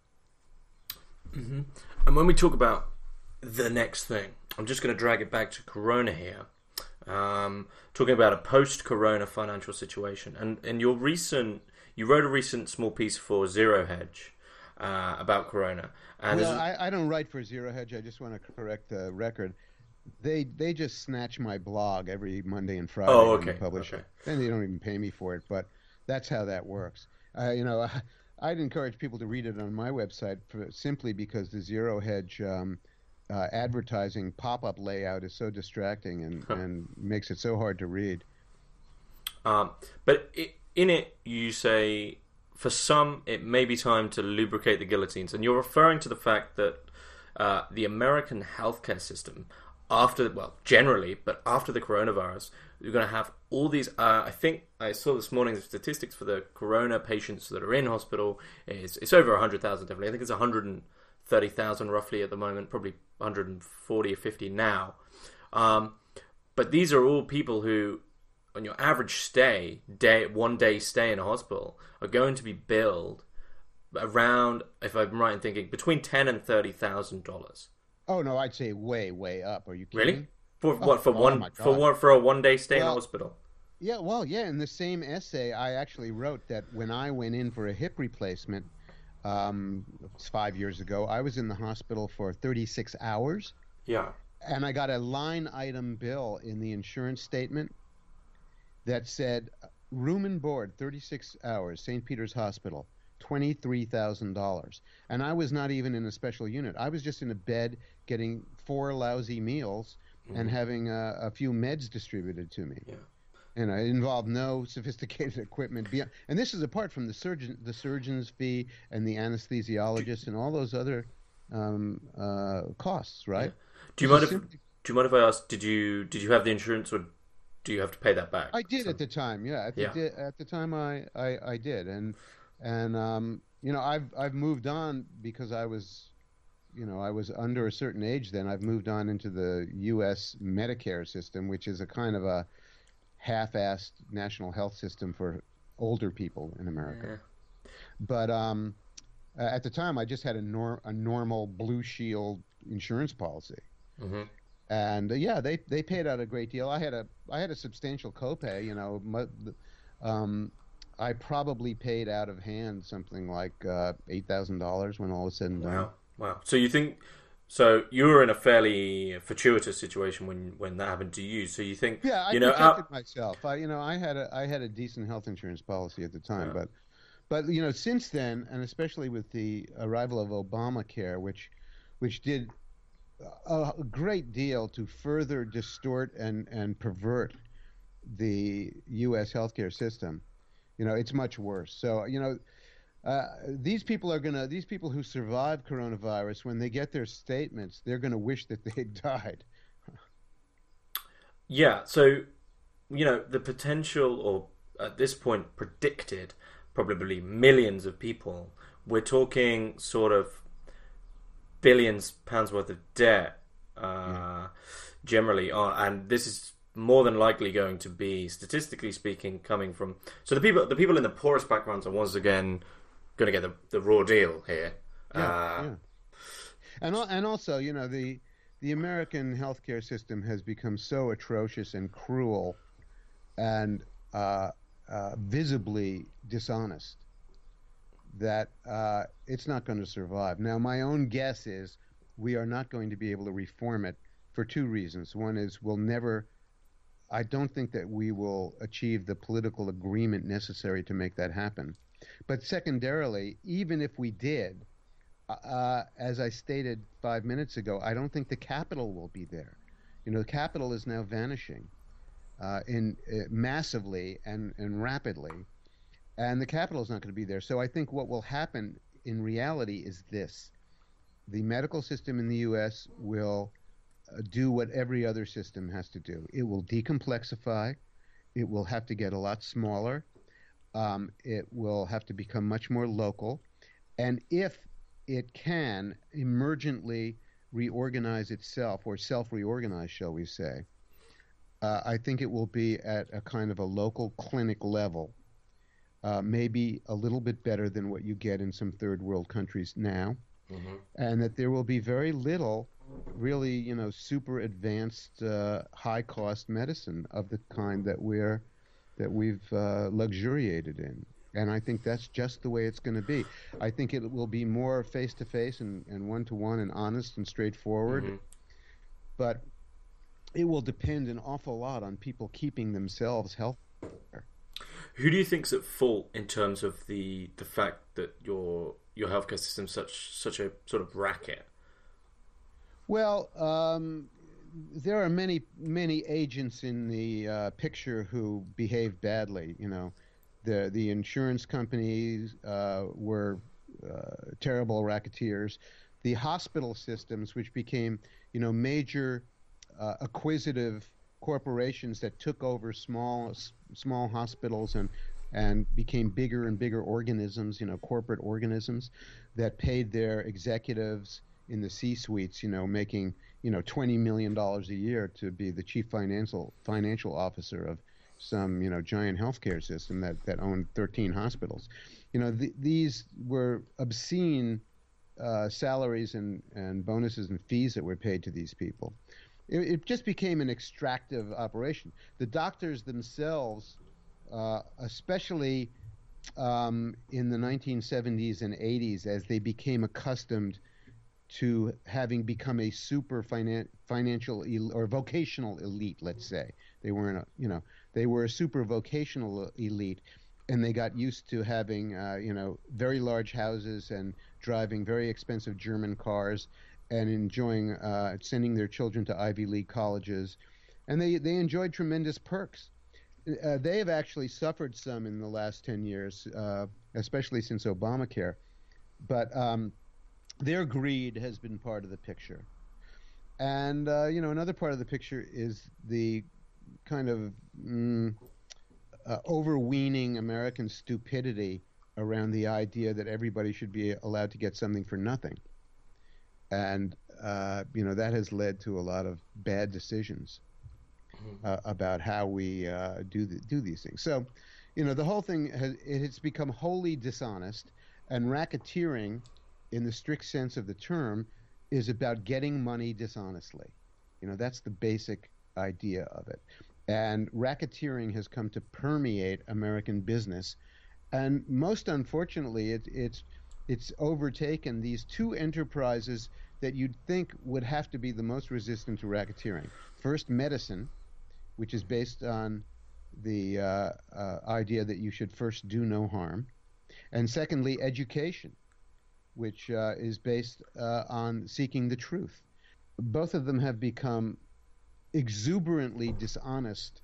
Mm-hmm. And when we talk about the next thing, I'm just going to drag it back to Corona here, um, talking about a post-Corona financial situation. And in your recent, you wrote a recent small piece for Zero Hedge uh, about Corona. And well, I, I don't write for Zero Hedge. I just want to correct the record. They they just snatch my blog every Monday and Friday oh, when okay, they publish okay. it. Then they don't even pay me for it, but that's how that works. Uh, you know, I, I'd encourage people to read it on my website for, simply because the Zero Hedge um, Uh, advertising pop-up layout is so distracting and, huh. and makes it so hard to read. Um, but it, in it, you say, for some, it may be time to lubricate the guillotines. And you're referring to the fact that uh, the American healthcare system, after, well, generally, but after the coronavirus, you're going to have all these, uh, I think, I saw this morning the statistics for the corona patients that are in hospital. Is It's over one hundred thousand, definitely. I think it's one hundred thirty thousand roughly at the moment, probably one hundred forty or fifty now. Um, but these are all people who, on your average stay, day one day stay in a hospital, are going to be billed around, if I'm right in thinking, between ten and thirty thousand dollars Oh no, I'd say way, way up. Are you Really? kidding? For Oh, what? For oh one? my For God. one? For a one day stay in a Well, hospital? yeah, well, yeah. In the same essay, I actually wrote that when I went in for a hip replacement, um, it's five years ago, I was in the hospital for thirty-six hours, Yeah. and I got a line item bill in the insurance statement that said room and board, thirty-six hours, Saint Peter's Hospital, twenty-three thousand dollars. And I was not even in a special unit. I was just in a bed getting four lousy meals and Hmm. having a, a few meds distributed to me. Yeah. And it involved no sophisticated equipment beyond. And this is apart from the surgeon, the surgeon's fee and the Do, anesthesiologist and all those other um, uh, costs, yeah. right? Do you This mind is if simply. Do you mind if I ask? Did you Did you have the insurance, or do you have to pay that back? I did at Some. the time, yeah. At the Yeah. di- at the time, I, I, I did, and and um, you know, I've I've moved on because I was, you know, I was under a certain age then. I've moved on into the U S Medicare system, which is a kind of a half-assed national health system for older people in America. Yeah. But um, at the time, I just had a nor a normal Blue Shield insurance policy. Hmm. And uh, yeah, they they paid out a great deal. I had a I had a substantial copay. You know, my, um, I probably paid out of hand something like uh, eight thousand dollars when all was said and done. Wow. Wow. So you think? So you were in a fairly fortuitous situation when when that happened to you. So you think, Yeah, I you know, protected out. myself. I you know I had a I had a decent health insurance policy at the time, Yeah. but but you know since then, and especially with the arrival of Obamacare, which which did a a great deal to further distort and and pervert the U S healthcare system. You know, it's much worse. So, you know, uh, these people are gonna, these people who survive coronavirus, when they get their statements, they're gonna wish that they had died. Yeah. So you know the potential, or at this point predicted, probably millions of people. We're talking sort of billions pounds worth of debt, Yeah, uh, generally, uh, and this is more than likely going to be, statistically speaking, coming from. So the people, the people in the poorest backgrounds are once again going to get the, the raw deal here. yeah, Uh, yeah. And al- and also, you know, the the American healthcare system has become so atrocious and cruel and uh, uh, visibly dishonest that uh, it's not going to survive. Now, my own guess is we are not going to be able to reform it for two reasons. One is we'll never, I don't think that we will achieve the political agreement necessary to make that happen. But secondarily, even if we did, uh, as I stated five minutes ago, I don't think the capital will be there. You know, the capital is now vanishing uh, in uh, massively and, and rapidly, and the capital is not going to be there. So I think what will happen in reality is this: the medical system in the U S will uh, do what every other system has to do. It will decomplexify. It will have to get a lot smaller. Um, it will have to become much more local. And if it can emergently reorganize itself, or self reorganize, shall we say, uh, I think it will be at a kind of a local clinic level, uh, maybe a little bit better than what you get in some third world countries now, mhm. and that there will be very little really, you know, super advanced, uh, high cost medicine of the kind that we're that we've uh, luxuriated in. And I think that's just the way it's going to be. I think it will be more face to face and one to one and honest and straightforward, Hmm. but it will depend an awful lot on people keeping themselves healthy. Who do you think's at fault in terms of the the fact that your your healthcare system's such such a sort of racket? Well, um, there are many, many agents in the uh, picture who behaved badly. You know, the the insurance companies uh, were uh, terrible racketeers. The hospital systems, which became, you know, major uh, acquisitive corporations that took over small s- small hospitals and and became bigger and bigger organisms, you know, corporate organisms that paid their executives in the C-suites, you know, making, you know, twenty million dollars a year to be the chief financial financial officer of some, you know, giant healthcare system that that owned thirteen hospitals. You know, th- these were obscene uh, salaries and, and bonuses and fees that were paid to these people. It, it just became an extractive operation. The doctors themselves, uh, especially um, in the nineteen seventies and eighties, as they became accustomed to having become a super finan- financial el- or vocational elite, let's say. They weren't, a, you know, they were a super vocational elite, and they got used to having, uh, you know, very large houses and driving very expensive German cars and enjoying, uh, sending their children to Ivy League colleges. And they, they enjoyed tremendous perks. Uh, they have actually suffered some in the last ten years, uh, especially since Obamacare. But um, their greed has been part of the picture. And, uh, you know, another part of the picture is the kind of mm, uh, overweening American stupidity around the idea that everybody should be allowed to get something for nothing. And, uh, you know, that has led to a lot of bad decisions uh, about how we uh, do the, do these things. So, you know, the whole thing has, it has become wholly dishonest, and racketeering, in the strict sense of the term, is about getting money dishonestly. You know, that's the basic idea of it. And racketeering has come to permeate American business. And most unfortunately, it, it's it's overtaken these two enterprises that you'd think would have to be the most resistant to racketeering. First, medicine, which is based on the uh, uh, idea that you should first do no harm. And secondly, education, which uh, is based uh, on seeking the truth. Both of them have become exuberantly dishonest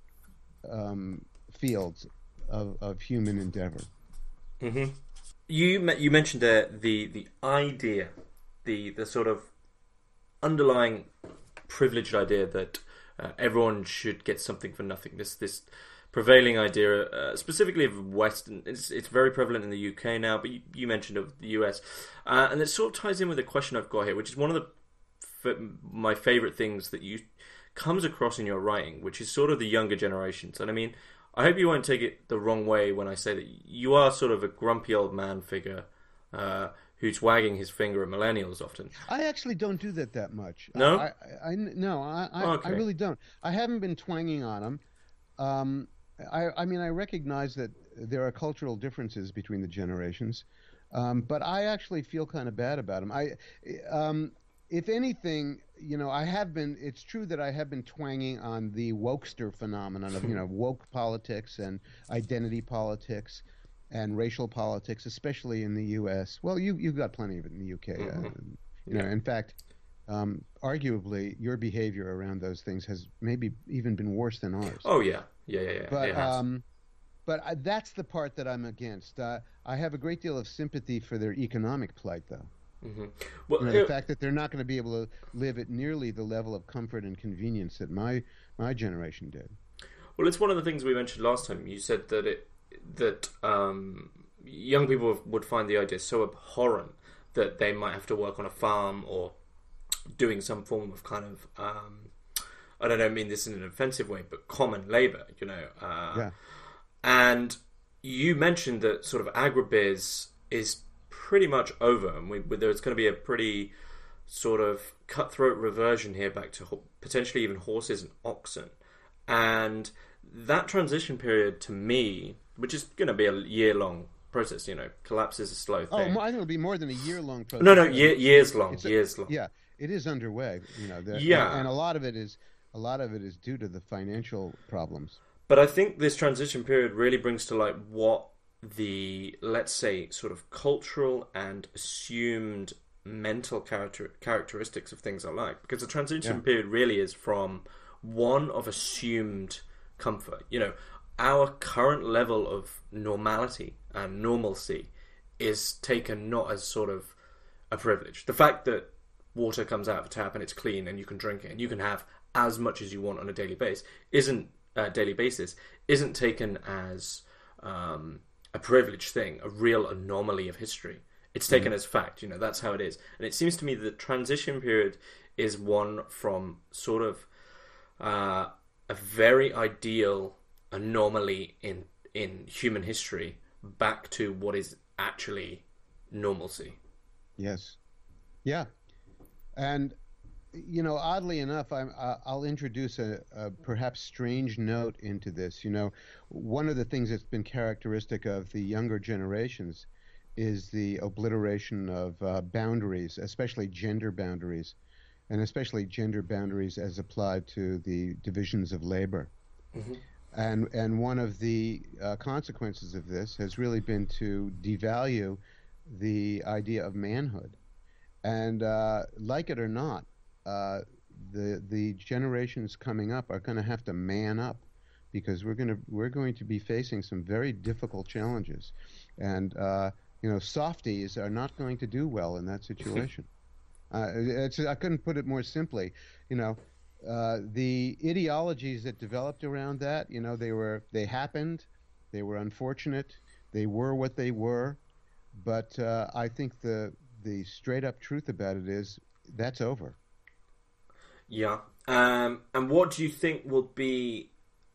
um, fields of, of human endeavor. Mm-hmm. You you mentioned there the the idea, the the sort of underlying privileged idea that uh, everyone should get something for nothing. This this prevailing idea, uh, specifically of Western, it's it's very prevalent in the U K now, but you, you mentioned of the U S, uh, and it sort of ties in with a question I've got here, which is one of the f- my favourite things that you comes across in your writing, which is sort of the younger generations. And I mean, I hope you won't take it the wrong way when I say that you are sort of a grumpy old man figure uh, who's wagging his finger at millennials often. I actually don't do that that much. No? I, I, I no, I, I, Okay. I really don't. I haven't been twanging on them. Um, I, I mean, I recognize that there are cultural differences between the generations, um, but I actually feel kind of bad about them. I, um, if anything, you know, I have been. It's true that I have been twanging on the wokester phenomenon of, you know, woke politics and identity politics and racial politics, especially in the U S. Well, you you've got plenty of it in the U K. Mm-hmm. Uh, you know, in fact. Um, arguably, your behavior around those things has maybe even been worse than ours. Oh yeah, yeah, yeah, yeah. But it has. um, but I, that's the part that I'm against. Uh, I have a great deal of sympathy for their economic plight, though. Mm-hmm. Well, You know, the it, fact that they're not going to be able to live at nearly the level of comfort and convenience that my my generation did. well, it's one of the things we mentioned last time. You said that it that um, young people would find the idea so abhorrent that they might have to work on a farm or doing some form of kind of um, I don't know, I mean this in an offensive way, but common labour, you know. Uh, Yeah. And you mentioned that sort of agribiz is pretty much over, and we, there's going to be a pretty sort of cutthroat reversion here back to ho- potentially even horses and oxen. And that transition period, to me, which is going to be a year-long process, you know, collapse is a slow Oh, thing. mo- I think it'll be more than a year long process. no, no, year, years long, It's a- years long. Yeah, it is underway. You know, the, Yeah. and, and a lot of it is a lot of it is due to the financial problems. But I think this transition period really brings to light what the, let's say, sort of cultural and assumed mental character characteristics of things are like. Because the transition Yeah. period really is from one of assumed comfort. You know, our current level of normality and normalcy is taken not as sort of a privilege. The fact that water comes out of a tap and it's clean and you can drink it and you can have as much as you want on a daily basis isn't uh, daily basis isn't taken as um, a privileged thing, a real anomaly of history. It's taken mm. as fact. You know, that's how it is. And it seems to me that the transition period is one from sort of uh, a very ideal anomaly in in human history back to what is actually normalcy. Yes. Yeah. And you know, oddly enough, I'm, uh, I'll introduce a, a perhaps strange note into this. You know, one of the things that's been characteristic of the younger generations is the obliteration of uh, boundaries, especially gender boundaries, and especially gender boundaries as applied to the divisions of labor. Mm-hmm. And and one of the uh, consequences of this has really been to devalue the idea of manhood. And uh, like it or not, uh, the the generations coming up are going to have to man up because we're going to we're going to be facing some very difficult challenges, and uh, you know, softies are not going to do well in that situation. uh, it's, I couldn't put it more simply. You know, uh, the ideologies that developed around that, you know, they were they happened, they were unfortunate, they were what they were, but uh, I think the the straight up truth about it is that's over. Yeah. Um, and what do you think will be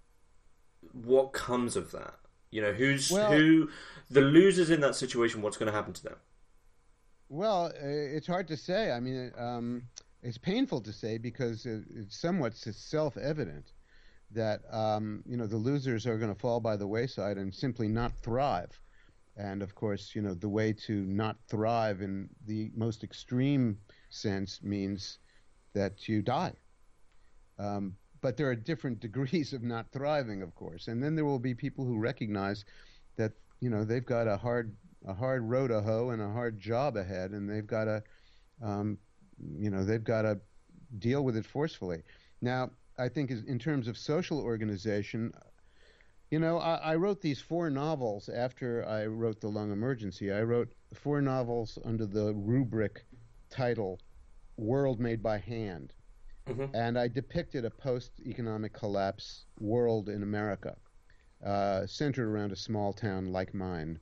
what comes of that? You know, who's Well, who the losers in that situation? What's going to happen to them? well, uh, it's hard to say. I mean, um, it's painful to say because it, it's somewhat self-evident that um, you know, the losers are going to fall by the wayside and simply not thrive. And of course, you know, the way to not thrive in the most extreme sense means that you die. Um, but there are different degrees of not thriving, of course. And then there will be people who recognize that, you know, they've got a hard a hard row to hoe and a hard job ahead, and they've got to, um, you know, they've got to deal with it forcefully. Now, I think in terms of social organization, you know, I, I wrote these four novels after I wrote The Lung Emergency. I wrote four novels under the rubric title World Made by Hand. Mm-hmm. And I depicted a post-economic collapse world in America, uh, centered around a small town like mine.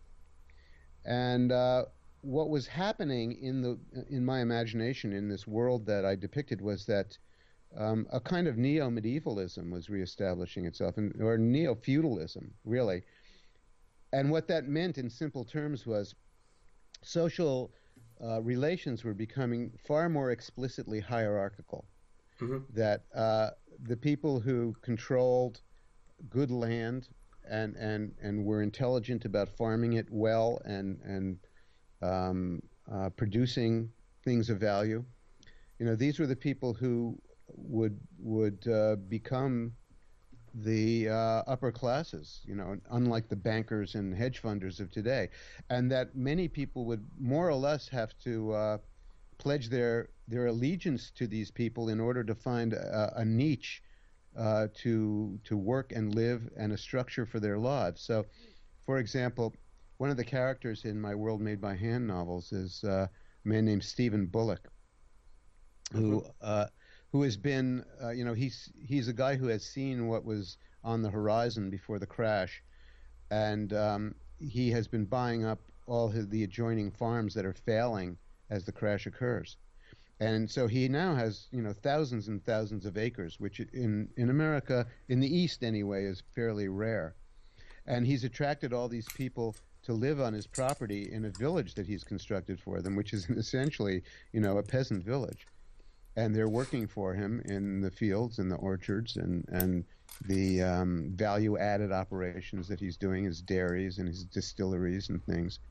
And uh, what was happening in the in my imagination in this world that I depicted was that um, a kind of neo-medievalism was reestablishing itself, and, or neo-feudalism, really. And what that meant in simple terms was social uh, relations were becoming far more explicitly hierarchical. Mm-hmm. That uh, the people who controlled good land and, and, and were intelligent about farming it well and, and um, uh, producing things of value, you know, these were the people who would would uh, become the uh, upper classes, you know, unlike the bankers and hedge funders of today, and that many people would more or less have to uh, pledge their their allegiance to these people in order to find a, a niche uh, to to work and live and a structure for their lives. So, for example, one of the characters in my World Made by Hand novels is uh, a man named Stephen Bullock, who mm-hmm. uh, who has been, uh, you know, he's he's a guy who has seen what was on the horizon before the crash, and um, he has been buying up all his, the adjoining farms that are failing as the crash occurs. And so he now has, you know, thousands and thousands of acres, which in, in America, in the East anyway, is fairly rare. And he's attracted all these people to live on his property in a village that he's constructed for them, which is essentially, you know, a peasant village. And they're working for him in the fields and the orchards and, and the um, value-added operations that he's doing, his dairies and his distilleries and things.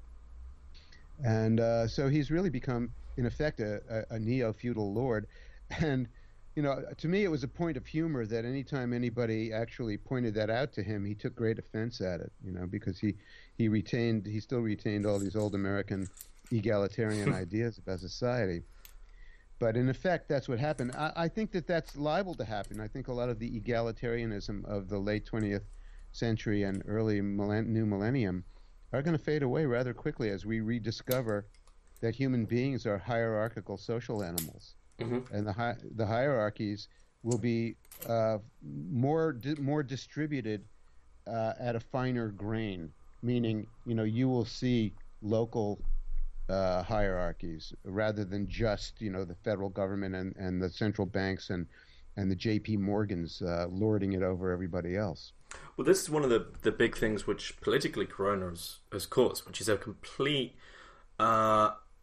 And uh, so he's really become, in effect, a, a, a neo-feudal lord. And, you know, to me it was a point of humor that anytime anybody actually pointed that out to him, he took great offense at it, you know, because he, he retained, he still retained all these old American egalitarian ideas about society. But in effect, that's what happened. I, I think that that's liable to happen. I think a lot of the egalitarianism of the late twentieth century and early millenn- new millennium are going to fade away rather quickly as we rediscover that human beings are hierarchical social animals. Mm-hmm. And the hi- the hierarchies will be uh, more di- more distributed uh, at a finer grain, meaning, you know, you will see local uh, hierarchies rather than just, you know, the federal government and, and the central banks and, and the J P Morgans uh, lording it over everybody else. Well, this is one of the, the big things which politically Corona has, has caused, which is a complete uh,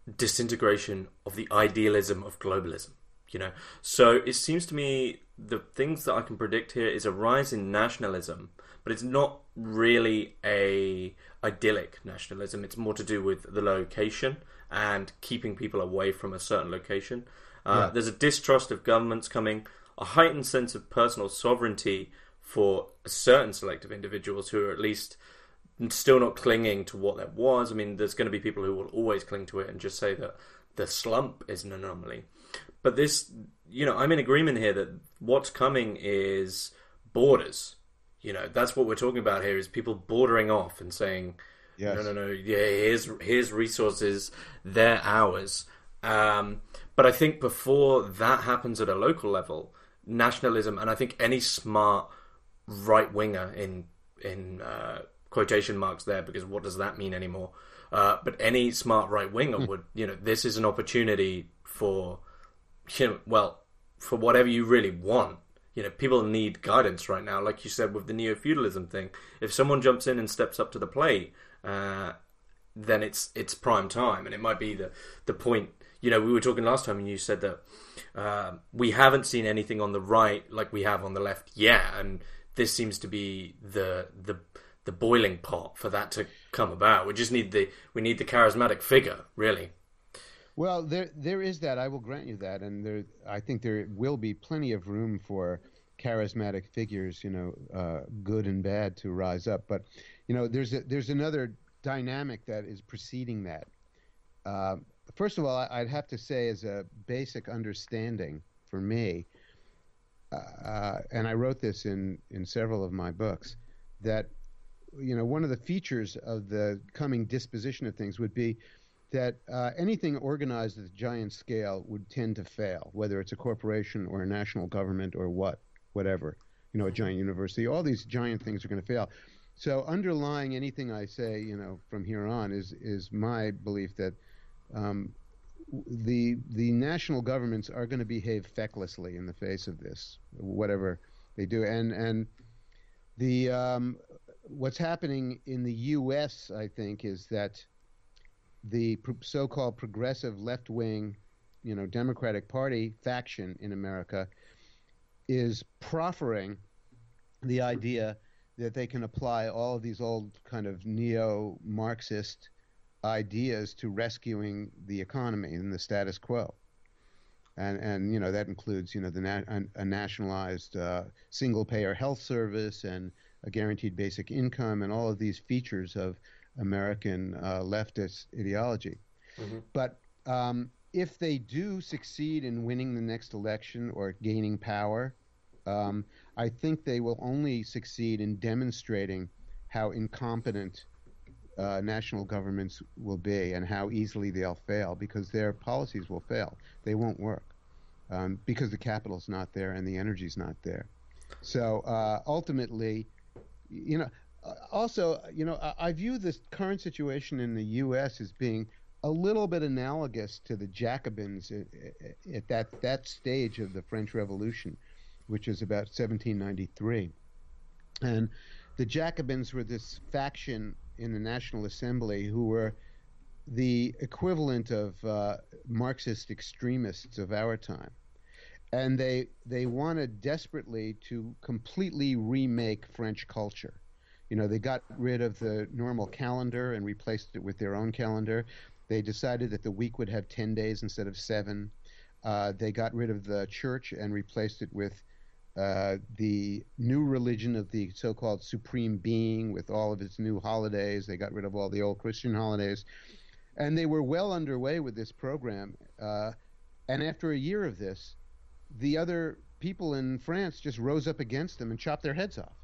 disintegration of the idealism of globalism. You know, so it seems to me the things that I can predict here is a rise in nationalism, but it's not really a idyllic nationalism. It's more to do with the location and keeping people away from a certain location. Uh, yeah. There's a distrust of governments coming, a heightened sense of personal sovereignty for a certain select of individuals who are at least still not clinging to what there was. I mean, there's going to be people who will always cling to it and just say that the slump is an anomaly. But this, you know, I'm in agreement here that what's coming is borders. You know, that's what we're talking about here, is people bordering off and saying, yes. no, no, no, yeah, here's, here's resources, they're ours. Um, but I think before that happens at a local level, nationalism, and I think any smart right-winger in, in uh, quotation marks there, because what does that mean anymore? Uh, but any smart right-winger would, you know, this is an opportunity for... You know, well, for whatever you really want. You know, people need guidance right now, like you said with the neo-feudalism thing. If someone jumps in and steps up to the plate, uh, then it's it's prime time, and it might be the the point. You know, we were talking last time, and you said that uh, we haven't seen anything on the right like we have on the left yet, and this seems to be the the the boiling pot for that to come about. We just need the we need the charismatic figure, really. Well, there there is that. I will grant you that, and there I think there will be plenty of room for charismatic figures, you know, uh, good and bad, to rise up. But you know, there's a, there's another dynamic that is preceding that. Uh, first of all, I'd have to say, as a basic understanding for me, uh, and I wrote this in in several of my books, that you know, one of the features of the coming disposition of things would be that uh, anything organized at a giant scale would tend to fail, whether it's a corporation or a national government or what, whatever, you know, a giant university. All these giant things are going to fail. So underlying anything I say, you know, from here on is is my belief that um, the the national governments are going to behave fecklessly in the face of this, whatever they do. And and the um, what's happening in the U S, I think, is that the pro- so-called progressive left-wing, you know, Democratic Party faction in America is proffering the idea that they can apply all of these old kind of neo-Marxist ideas to rescuing the economy and the status quo. And, and you know, that includes, you know, the na- a nationalized uh, single-payer health service and a guaranteed basic income and all of these features of American uh, leftist ideology. Mm-hmm. But um, if they do succeed in winning the next election or gaining power, um, I think they will only succeed in demonstrating how incompetent uh, national governments will be and how easily they'll fail, because their policies will fail. They won't work um, because the capital's not there and the energy's not there. So uh, ultimately, you know, also, you know, I, I view this current situation in the U S as being a little bit analogous to the Jacobins at, at that that stage of the French Revolution, which is about seventeen ninety-three. And the Jacobins were this faction in the National Assembly who were the equivalent of uh, Marxist extremists of our time. And they they wanted desperately to completely remake French culture. You know, they got rid of the normal calendar and replaced it with their own calendar. They decided that the week would have ten days instead of seven. Uh, they got rid of the church and replaced it with uh, the new religion of the so-called Supreme Being with all of its new holidays. They got rid of all the old Christian holidays. And they were well underway with this program. Uh, and after a year of this, the other people in France just rose up against them and chopped their heads off.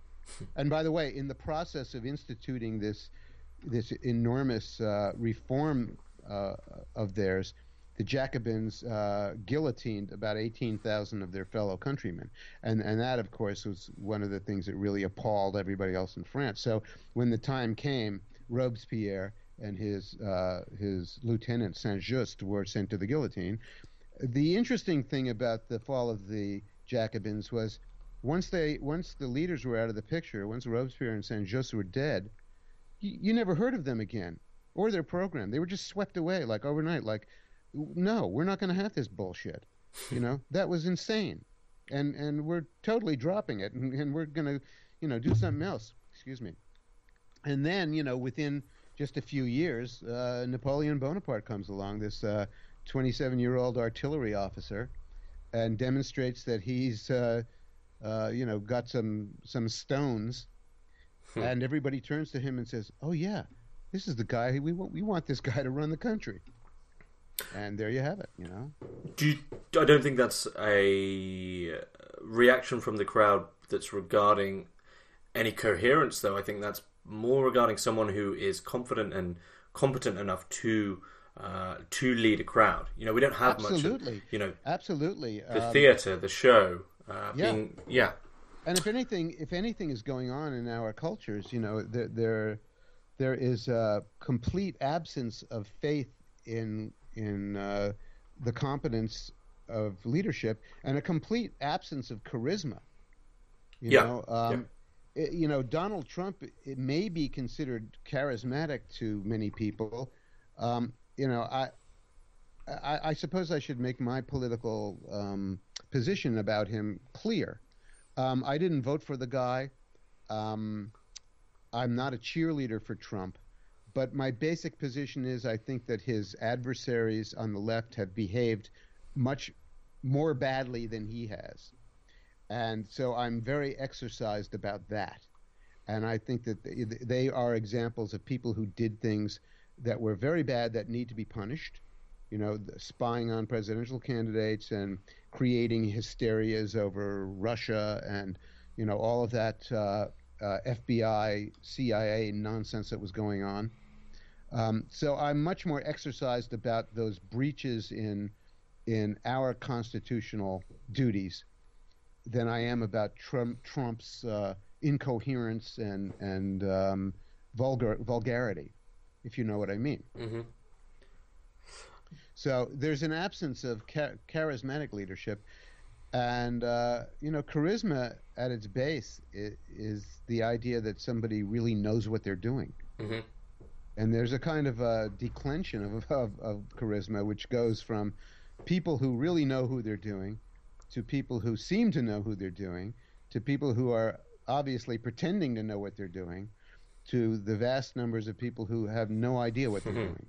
And by the way, in the process of instituting this this enormous uh, reform uh, of theirs, the Jacobins uh, guillotined about eighteen thousand of their fellow countrymen. And, and that, of course, was one of the things that really appalled everybody else in France. So when the time came, Robespierre and his, uh, his lieutenant Saint-Just were sent to the guillotine. The interesting thing about the fall of the Jacobins was Once they, once the leaders were out of the picture, once Robespierre and Saint-Just were dead, you, you never heard of them again. or their program. They were just swept away like overnight. Like, no, we're not going to have this bullshit. You know, that was insane, and and we're totally dropping it, and, and we're going to, you know, do something else. Excuse me. And then, you know, within just a few years, uh, Napoleon Bonaparte comes along, this uh, twenty-seven-year-old artillery officer, and demonstrates that he's, uh, uh, you know, got some some stones, hmm. and everybody turns to him and says, "Oh yeah, this is the guy we want. We want this guy to run the country." And there you have it. You know. Do you, I don't think that's a reaction from the crowd that's regarding any coherence, though. I think that's more regarding someone who is confident and competent enough to uh, to lead a crowd. You know, we don't have absolutely. much. Of, you know, absolutely. The um, theatre, the show, uh, yeah. being yeah. And if anything, if anything is going on in our cultures, you know, there there, there is a complete absence of faith in in uh, the competence of leadership, and a complete absence of charisma. You yeah. know, um, yeah. it, you know, Donald Trump, it may be considered charismatic to many people. Um, you know, I, I, I suppose I should make my political um, position about him clear. Um, I didn't vote for the guy. Um, I'm not a cheerleader for Trump. But my basic position is I think that his adversaries on the left have behaved much more badly than he has. And so I'm very exercised about that. And I think that they are examples of people who did things that were very bad that need to be punished. You know, spying on presidential candidates and creating hysterias over Russia and, you know, all of that uh, uh, F B I, C I A nonsense that was going on. Um, so I'm much more exercised about those breaches in in our constitutional duties than I am about Trump, Trump's uh, incoherence and and um, vulgar vulgarity, if you know what I mean. Mm-hmm. So there's an absence of cha- charismatic leadership, and uh, you know, charisma at its base is, is the idea that somebody really knows what they're doing. Mm-hmm. And there's a kind of a declension of, of, of charisma, which goes from people who really know who they're doing, to people who seem to know who they're doing, to people who are obviously pretending to know what they're doing, to the vast numbers of people who have no idea what they're doing.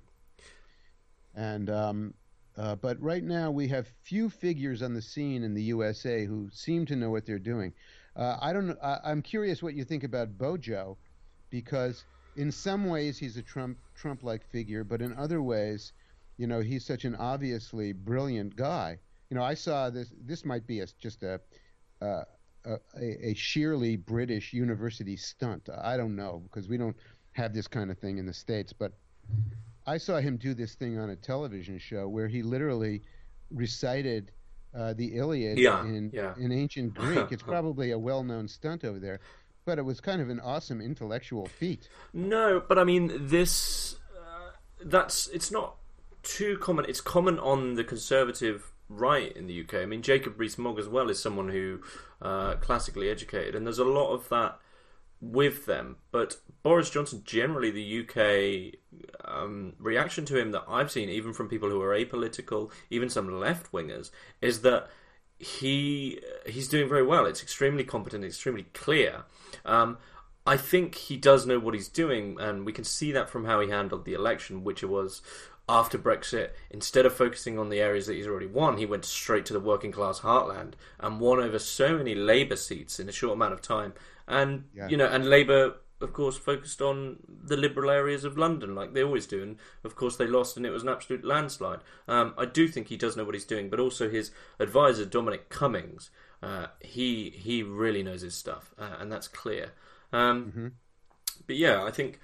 And um, uh, but right now we have few figures on the scene in the U S A who seem to know what they're doing. Uh, I don't. I, I'm curious what you think about Bojo, because in some ways he's a Trump Trump-like figure, but in other ways, you know, he's such an obviously brilliant guy. You know, I saw this. This might be a, just a, uh, a a sheerly British university stunt. I don't know, because we don't have this kind of thing in the States. But I saw him do this thing on a television show where he literally recited uh, the Iliad yeah, in yeah. in ancient Greek. It's probably a well-known stunt over there. But it was kind of an awesome intellectual feat. No, but I mean, this, uh, that's, it's not too common. It's common on the conservative right in the U K. I mean, Jacob Rees-Mogg as well is someone who, uh, classically educated, and there's a lot of that with them. But Boris Johnson, generally the U K um, reaction to him that I've seen, even from people who are apolitical, even some left-wingers, is that he he's doing very well. It's extremely competent, extremely clear. Um, I think he does know what he's doing, and we can see that from how he handled the election, which it was after Brexit. Instead of focusing on the areas that he's already won, he went straight to the working class heartland and won over so many Labour seats in a short amount of time. And yeah. you know, and Labour, of course, focused on the liberal areas of London, like they always do. And of course, they lost, and it was an absolute landslide. Um, I do think he does know what he's doing, but also his advisor Dominic Cummings, uh, he he really knows his stuff, uh, and that's clear. Um, mm-hmm. But yeah, I think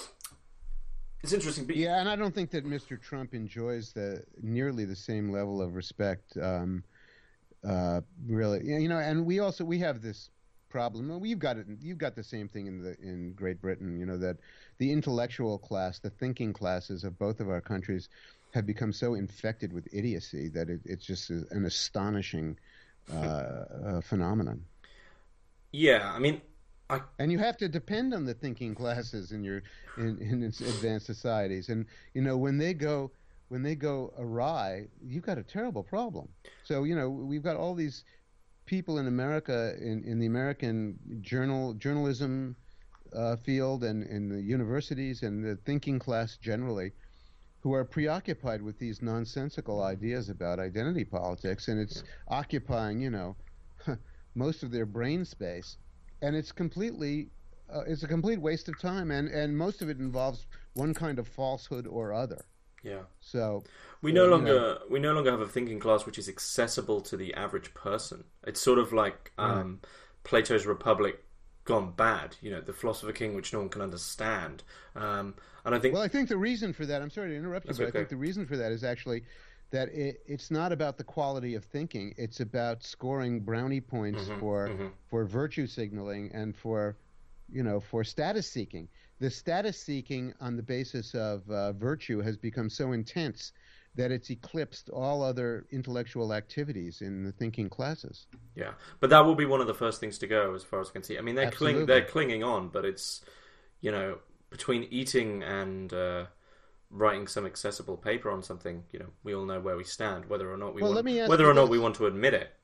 it's interesting. But yeah, and I don't think that Mister Trump enjoys the nearly the same level of respect. Um, uh, really, you know, and we also we have this problem. We've got it. You've got the same thing in the in Great Britain. You know, that the intellectual class, the thinking classes of both of our countries, have become so infected with idiocy that it, it's just an astonishing uh, uh, phenomenon. Yeah, I mean, I And you have to depend on the thinking classes in your in, in its advanced societies. And you know, when they go when they go awry, you've got a terrible problem. So you know, we've got all these people in America in, in the American journal journalism uh, field and in the universities and the thinking class generally, who are preoccupied with these nonsensical ideas about identity politics, and it's occupying, you know, most of their brain space, and it's completely, uh, it's a complete waste of time, and, and most of it involves one kind of falsehood or other. Yeah. So we no uh, longer you know, we no longer have a thinking class which is accessible to the average person. It's sort of like um, right. Plato's Republic gone bad. You know, the philosopher king which no one can understand. Um, and I think Well, I think the reason for that, I'm sorry to interrupt you, That's but okay. I think the reason for that is actually that it, it's not about the quality of thinking. It's about scoring brownie points Mhm, for mhm. for virtue signaling and for, you know, for status seeking. The status seeking on the basis of uh, virtue has become so intense that it's eclipsed all other intellectual activities in the thinking classes. Yeah, but that will be one of the first things to go, as far as I can see. I mean, they're cling, Absolutely. they're clinging on, but it's, you know, between eating and uh, writing some accessible paper on something, you know, we all know where we stand, whether or not we Well, want, let me ask whether you or not this. we want to admit it.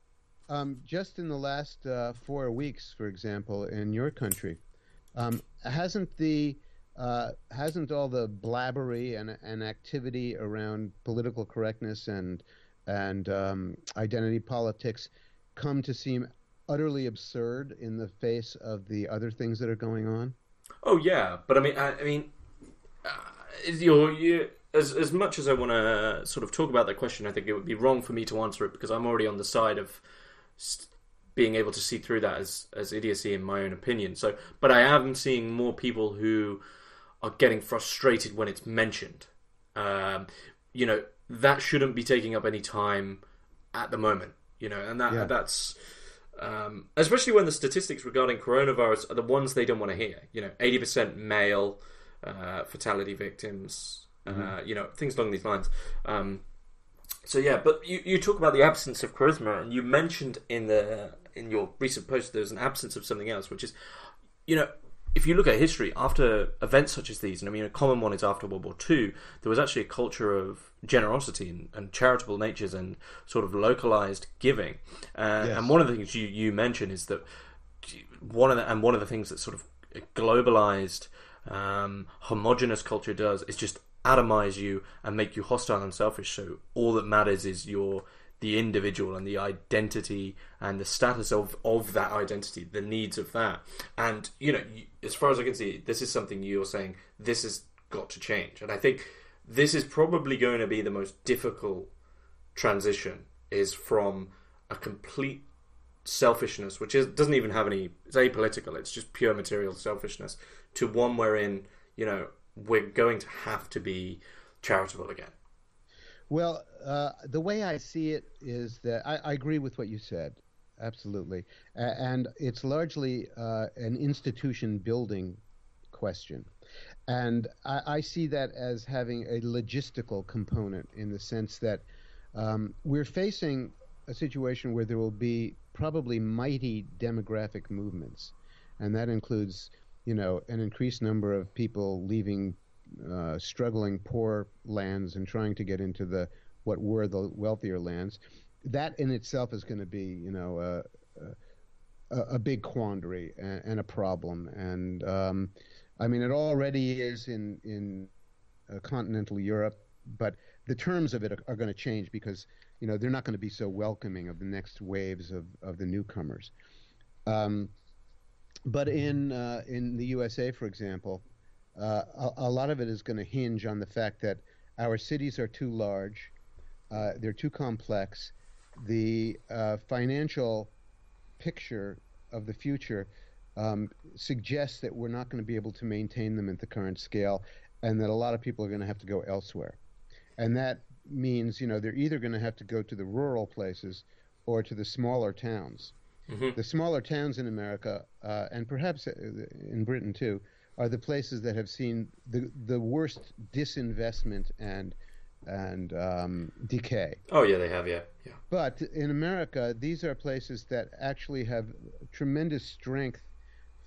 Um, just in the last uh, four weeks, for example, in your country, um, hasn't the uh, hasn't all the blabbery and, and activity around political correctness and and um, identity politics come to seem utterly absurd in the face of the other things that are going on? Oh yeah, but I mean, I, I mean, uh, you're, you as as much as I want to sort of talk about that question, I think it would be wrong for me to answer it because I'm already on the side of st- being able to see through that as as idiocy in my own opinion. So, but I am seeing more people who are getting frustrated when it's mentioned. Um, you know, that shouldn't be taking up any time at the moment. You know, and that Yeah. that's. Um, especially when the statistics regarding coronavirus are the ones they don't want to hear. You know, eighty percent male uh, fatality victims, Mm-hmm. uh, you know, things along these lines. Um, so yeah, but you, you talk about the absence of charisma, and you mentioned in the in your recent post there's an absence of something else, which is, you know, if you look at history, after events such as these, and I mean a common one is after World War Two, there was actually a culture of generosity and, and charitable natures and sort of localized giving. Uh, Yes. And one of the things you, you mentioned is that one of the, and one of the things that sort of globalized, um, homogenous culture does is just atomize you and make you hostile and selfish. So all that matters is your the individual and the identity and the status of, of that identity, the needs of that. And, you know, as far as I can see, this is something you're saying, this has got to change. And I think this is probably going to be the most difficult transition, is from a complete selfishness, which is doesn't even have any, it's apolitical, it's just pure material selfishness, to one wherein, you know, we're going to have to be charitable again. Well, uh, the way I see it is that I, I agree with what you said, absolutely, A- and it's largely uh, an institution building question, and I, I see that as having a logistical component in the sense that um, we're facing a situation where there will be probably mighty demographic movements, and that includes, you know, an increased number of people leaving uh, struggling poor lands and trying to get into the what were the wealthier lands. That in itself is going to be, you know, uh, a, a big quandary and, and a problem. And um, I mean, it already is in in uh, continental Europe, but the terms of it are, are going to change because, you know, they're not going to be so welcoming of the next waves of, of the newcomers. Um, but in uh, in the U S A, for example, uh, a, a lot of it is going to hinge on the fact that our cities are too large, uh, they're too complex. The uh, financial picture of the future um, suggests that we're not going to be able to maintain them at the current scale, and that a lot of people are going to have to go elsewhere. And that means, you know, they're either going to have to go to the rural places or to the smaller towns. Mm-hmm. The smaller towns in America, uh, and perhaps in Britain too, are the places that have seen the the worst disinvestment and and um, decay. Oh yeah, they have, yeah, yeah. But in America, these are places that actually have tremendous strength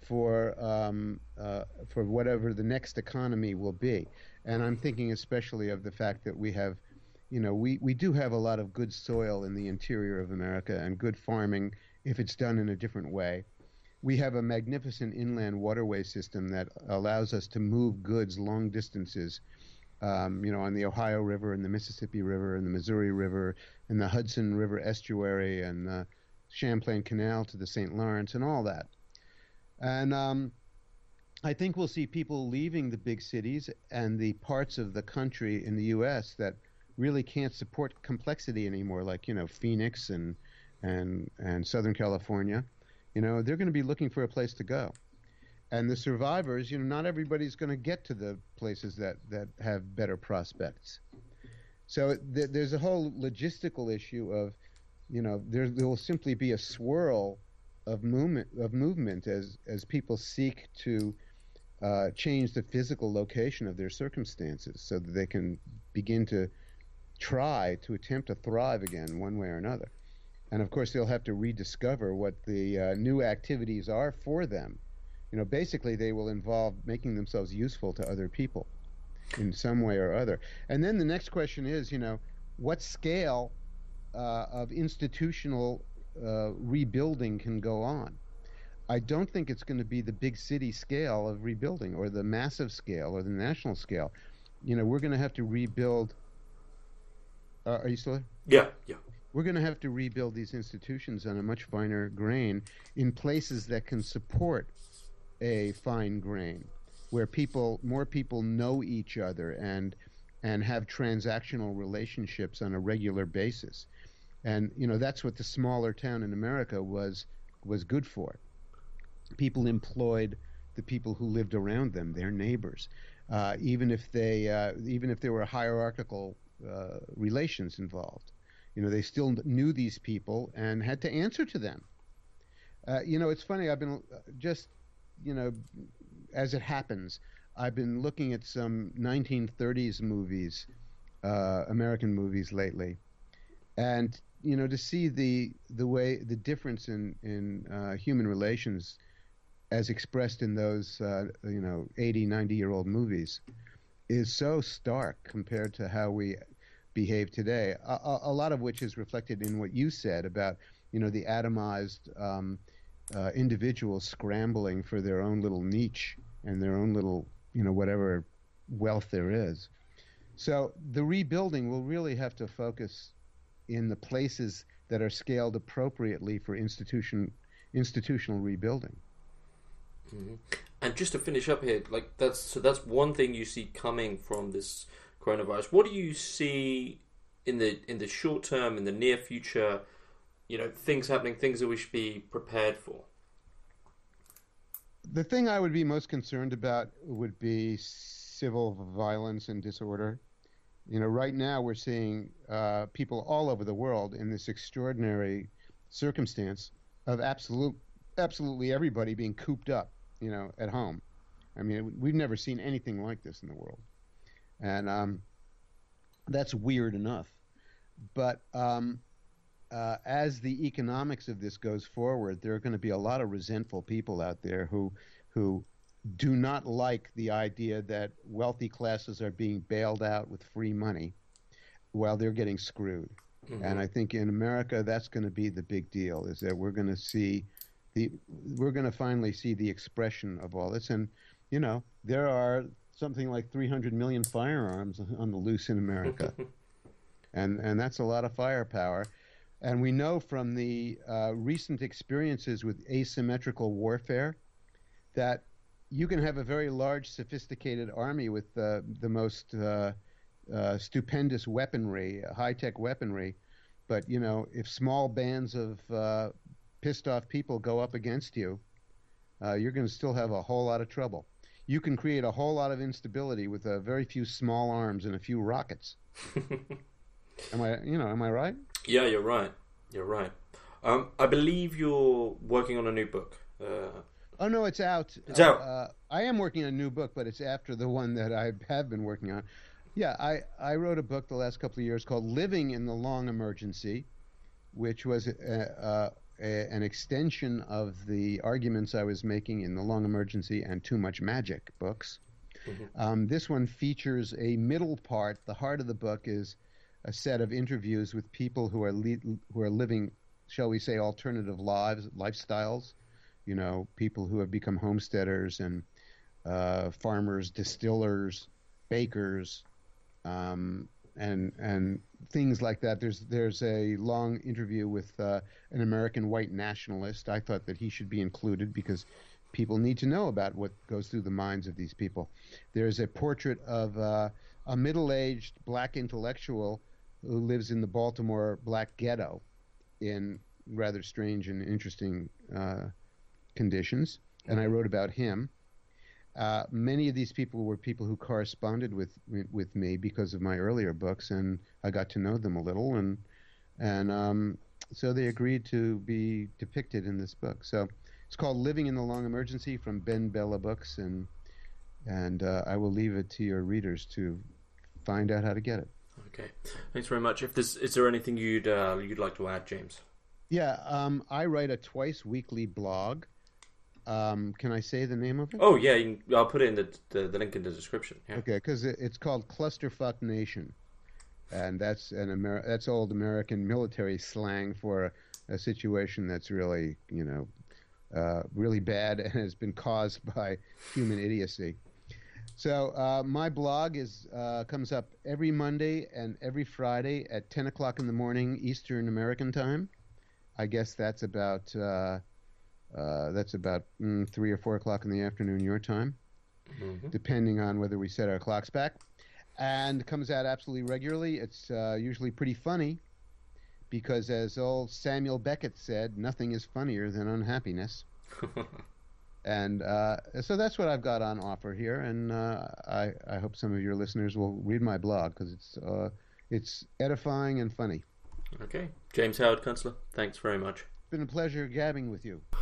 for um, uh, for whatever the next economy will be. And I'm thinking especially of the fact that we have, you know, we, we do have a lot of good soil in the interior of America and good farming if it's done in a different way. We have a magnificent inland waterway system that allows us to move goods long distances, um, you know, on the Ohio River and the Mississippi River and the Missouri River and the Hudson River estuary and the Champlain Canal to the Saint Lawrence and all that. And um, I think we'll see people leaving the big cities and the parts of the country in the U S that really can't support complexity anymore, like, you know, Phoenix and and and Southern California. You know, they're going to be looking for a place to go. And the survivors, you know, not everybody's going to get to the places that, that have better prospects. So th- there's a whole logistical issue of, you know, there, there will simply be a swirl of movement of movement as, as people seek to uh, change the physical location of their circumstances so that they can begin to try to attempt to thrive again one way or another. And of course, they'll have to rediscover what the uh, new activities are for them. You know, basically, they will involve making themselves useful to other people in some way or other. And then the next question is, you know, what scale uh, of institutional uh, rebuilding can go on? I don't think it's going to be the big city scale of rebuilding or the massive scale or the national scale. You know, we're going to have to rebuild. Uh, are you still there? Yeah, yeah. We're going to have to rebuild these institutions on a much finer grain in places that can support a fine grain, where people, more people know each other and and have transactional relationships on a regular basis. And you know, that's what the smaller town in America was was good for. People employed the people who lived around them, their neighbors, uh, even if they uh, even if there were hierarchical uh, relations involved. You know, they still knew these people and had to answer to them. Uh, you know, it's funny. I've been just, you know, as it happens, I've been looking at some nineteen thirties movies, uh, American movies lately, and you know, to see the the way the difference in in uh, human relations as expressed in those uh, you know eighty, ninety year old movies is so stark compared to how we behave today, a, a lot of which is reflected in what you said about, you know, the atomized um, uh, individuals scrambling for their own little niche and their own little, you know, whatever wealth there is. So the rebuilding will really have to focus in the places that are scaled appropriately for institution institutional rebuilding. Mm-hmm. And just to finish up here, like that's so that's one thing you see coming from this coronavirus. What do you see in the in the short term, in the near future? You know, things happening, things that we should be prepared for. The thing I would be most concerned about would be civil violence and disorder. You know, right now we're seeing uh, people all over the world in this extraordinary circumstance of absolute, absolutely everybody being cooped up, you know, at home. I mean, we've never seen anything like this in the world. And um, that's weird enough. But um, uh, as the economics of this goes forward, there are going to be a lot of resentful people out there who who do not like the idea that wealthy classes are being bailed out with free money while they're getting screwed. Mm-hmm. And I think in America, that's going to be the big deal, is that we're going to see the we're going to finally see the expression of all this. And, you know, there are something like three hundred million firearms on the loose in America. and and that's a lot of firepower. And we know from the uh, recent experiences with asymmetrical warfare that you can have a very large, sophisticated army with uh, the most uh, uh, stupendous weaponry, high-tech weaponry. But, you know, if small bands of uh, pissed-off people go up against you, uh, you're going to still have a whole lot of trouble. You can create a whole lot of instability with a very few small arms and a few rockets. Am I, you know, am I right? Yeah, you're right. You're right. Um, I believe you're working on a new book. Uh, oh no, it's out. It's out. Uh, uh, I am working on a new book, but it's after the one that I have been working on. Yeah, I, I wrote a book the last couple of years called "Living in the Long Emergency," which was a, a, an extension of the arguments I was making in the Long Emergency and Too Much Magic books. Mm-hmm. Um, this one features a middle part. The heart of the book is a set of interviews with people who are le- who are living, shall we say, alternative lives, lifestyles. You know, people who have become homesteaders and uh, farmers, distillers, bakers, um, and and things like that. There's there's a long interview with uh, an American white nationalist. I thought that he should be included because people need to know about what goes through the minds of these people. There's a portrait of uh, a middle-aged black intellectual who lives in the Baltimore black ghetto in rather strange and interesting uh, conditions, and I wrote about him. Uh, many of these people were people who corresponded with with me because of my earlier books, and I got to know them a little, and and um, so they agreed to be depicted in this book. So it's called Living in the Long Emergency from Ben Bella Books, and and uh, I will leave it to your readers to find out how to get it. Okay, thanks very much. If there's, is there anything you'd uh, you'd like to add, James? Yeah, um, I write a twice weekly blog. Um, can I say the name of it? Oh yeah, you can, I'll put it in the, the the link in the description. Yeah. Okay, because it, it's called Clusterfuck Nation, and that's an Amer- that's old American military slang for a, a situation that's really you know uh, really bad and has been caused by human idiocy. So uh, my blog is uh, comes up every Monday and every Friday at ten o'clock in the morning Eastern American time. I guess that's about. Uh, Uh, that's about mm, three or four o'clock in the afternoon your time, mm-hmm. depending on whether we set our clocks back. And comes out absolutely regularly. It's uh, usually pretty funny because, as old Samuel Beckett said, nothing is funnier than unhappiness. And uh, so that's what I've got on offer here. And uh, I, I hope some of your listeners will read my blog because it's uh, it's edifying and funny. Okay. James Howard Kunstler, thanks very much. It's been a pleasure gabbing with you.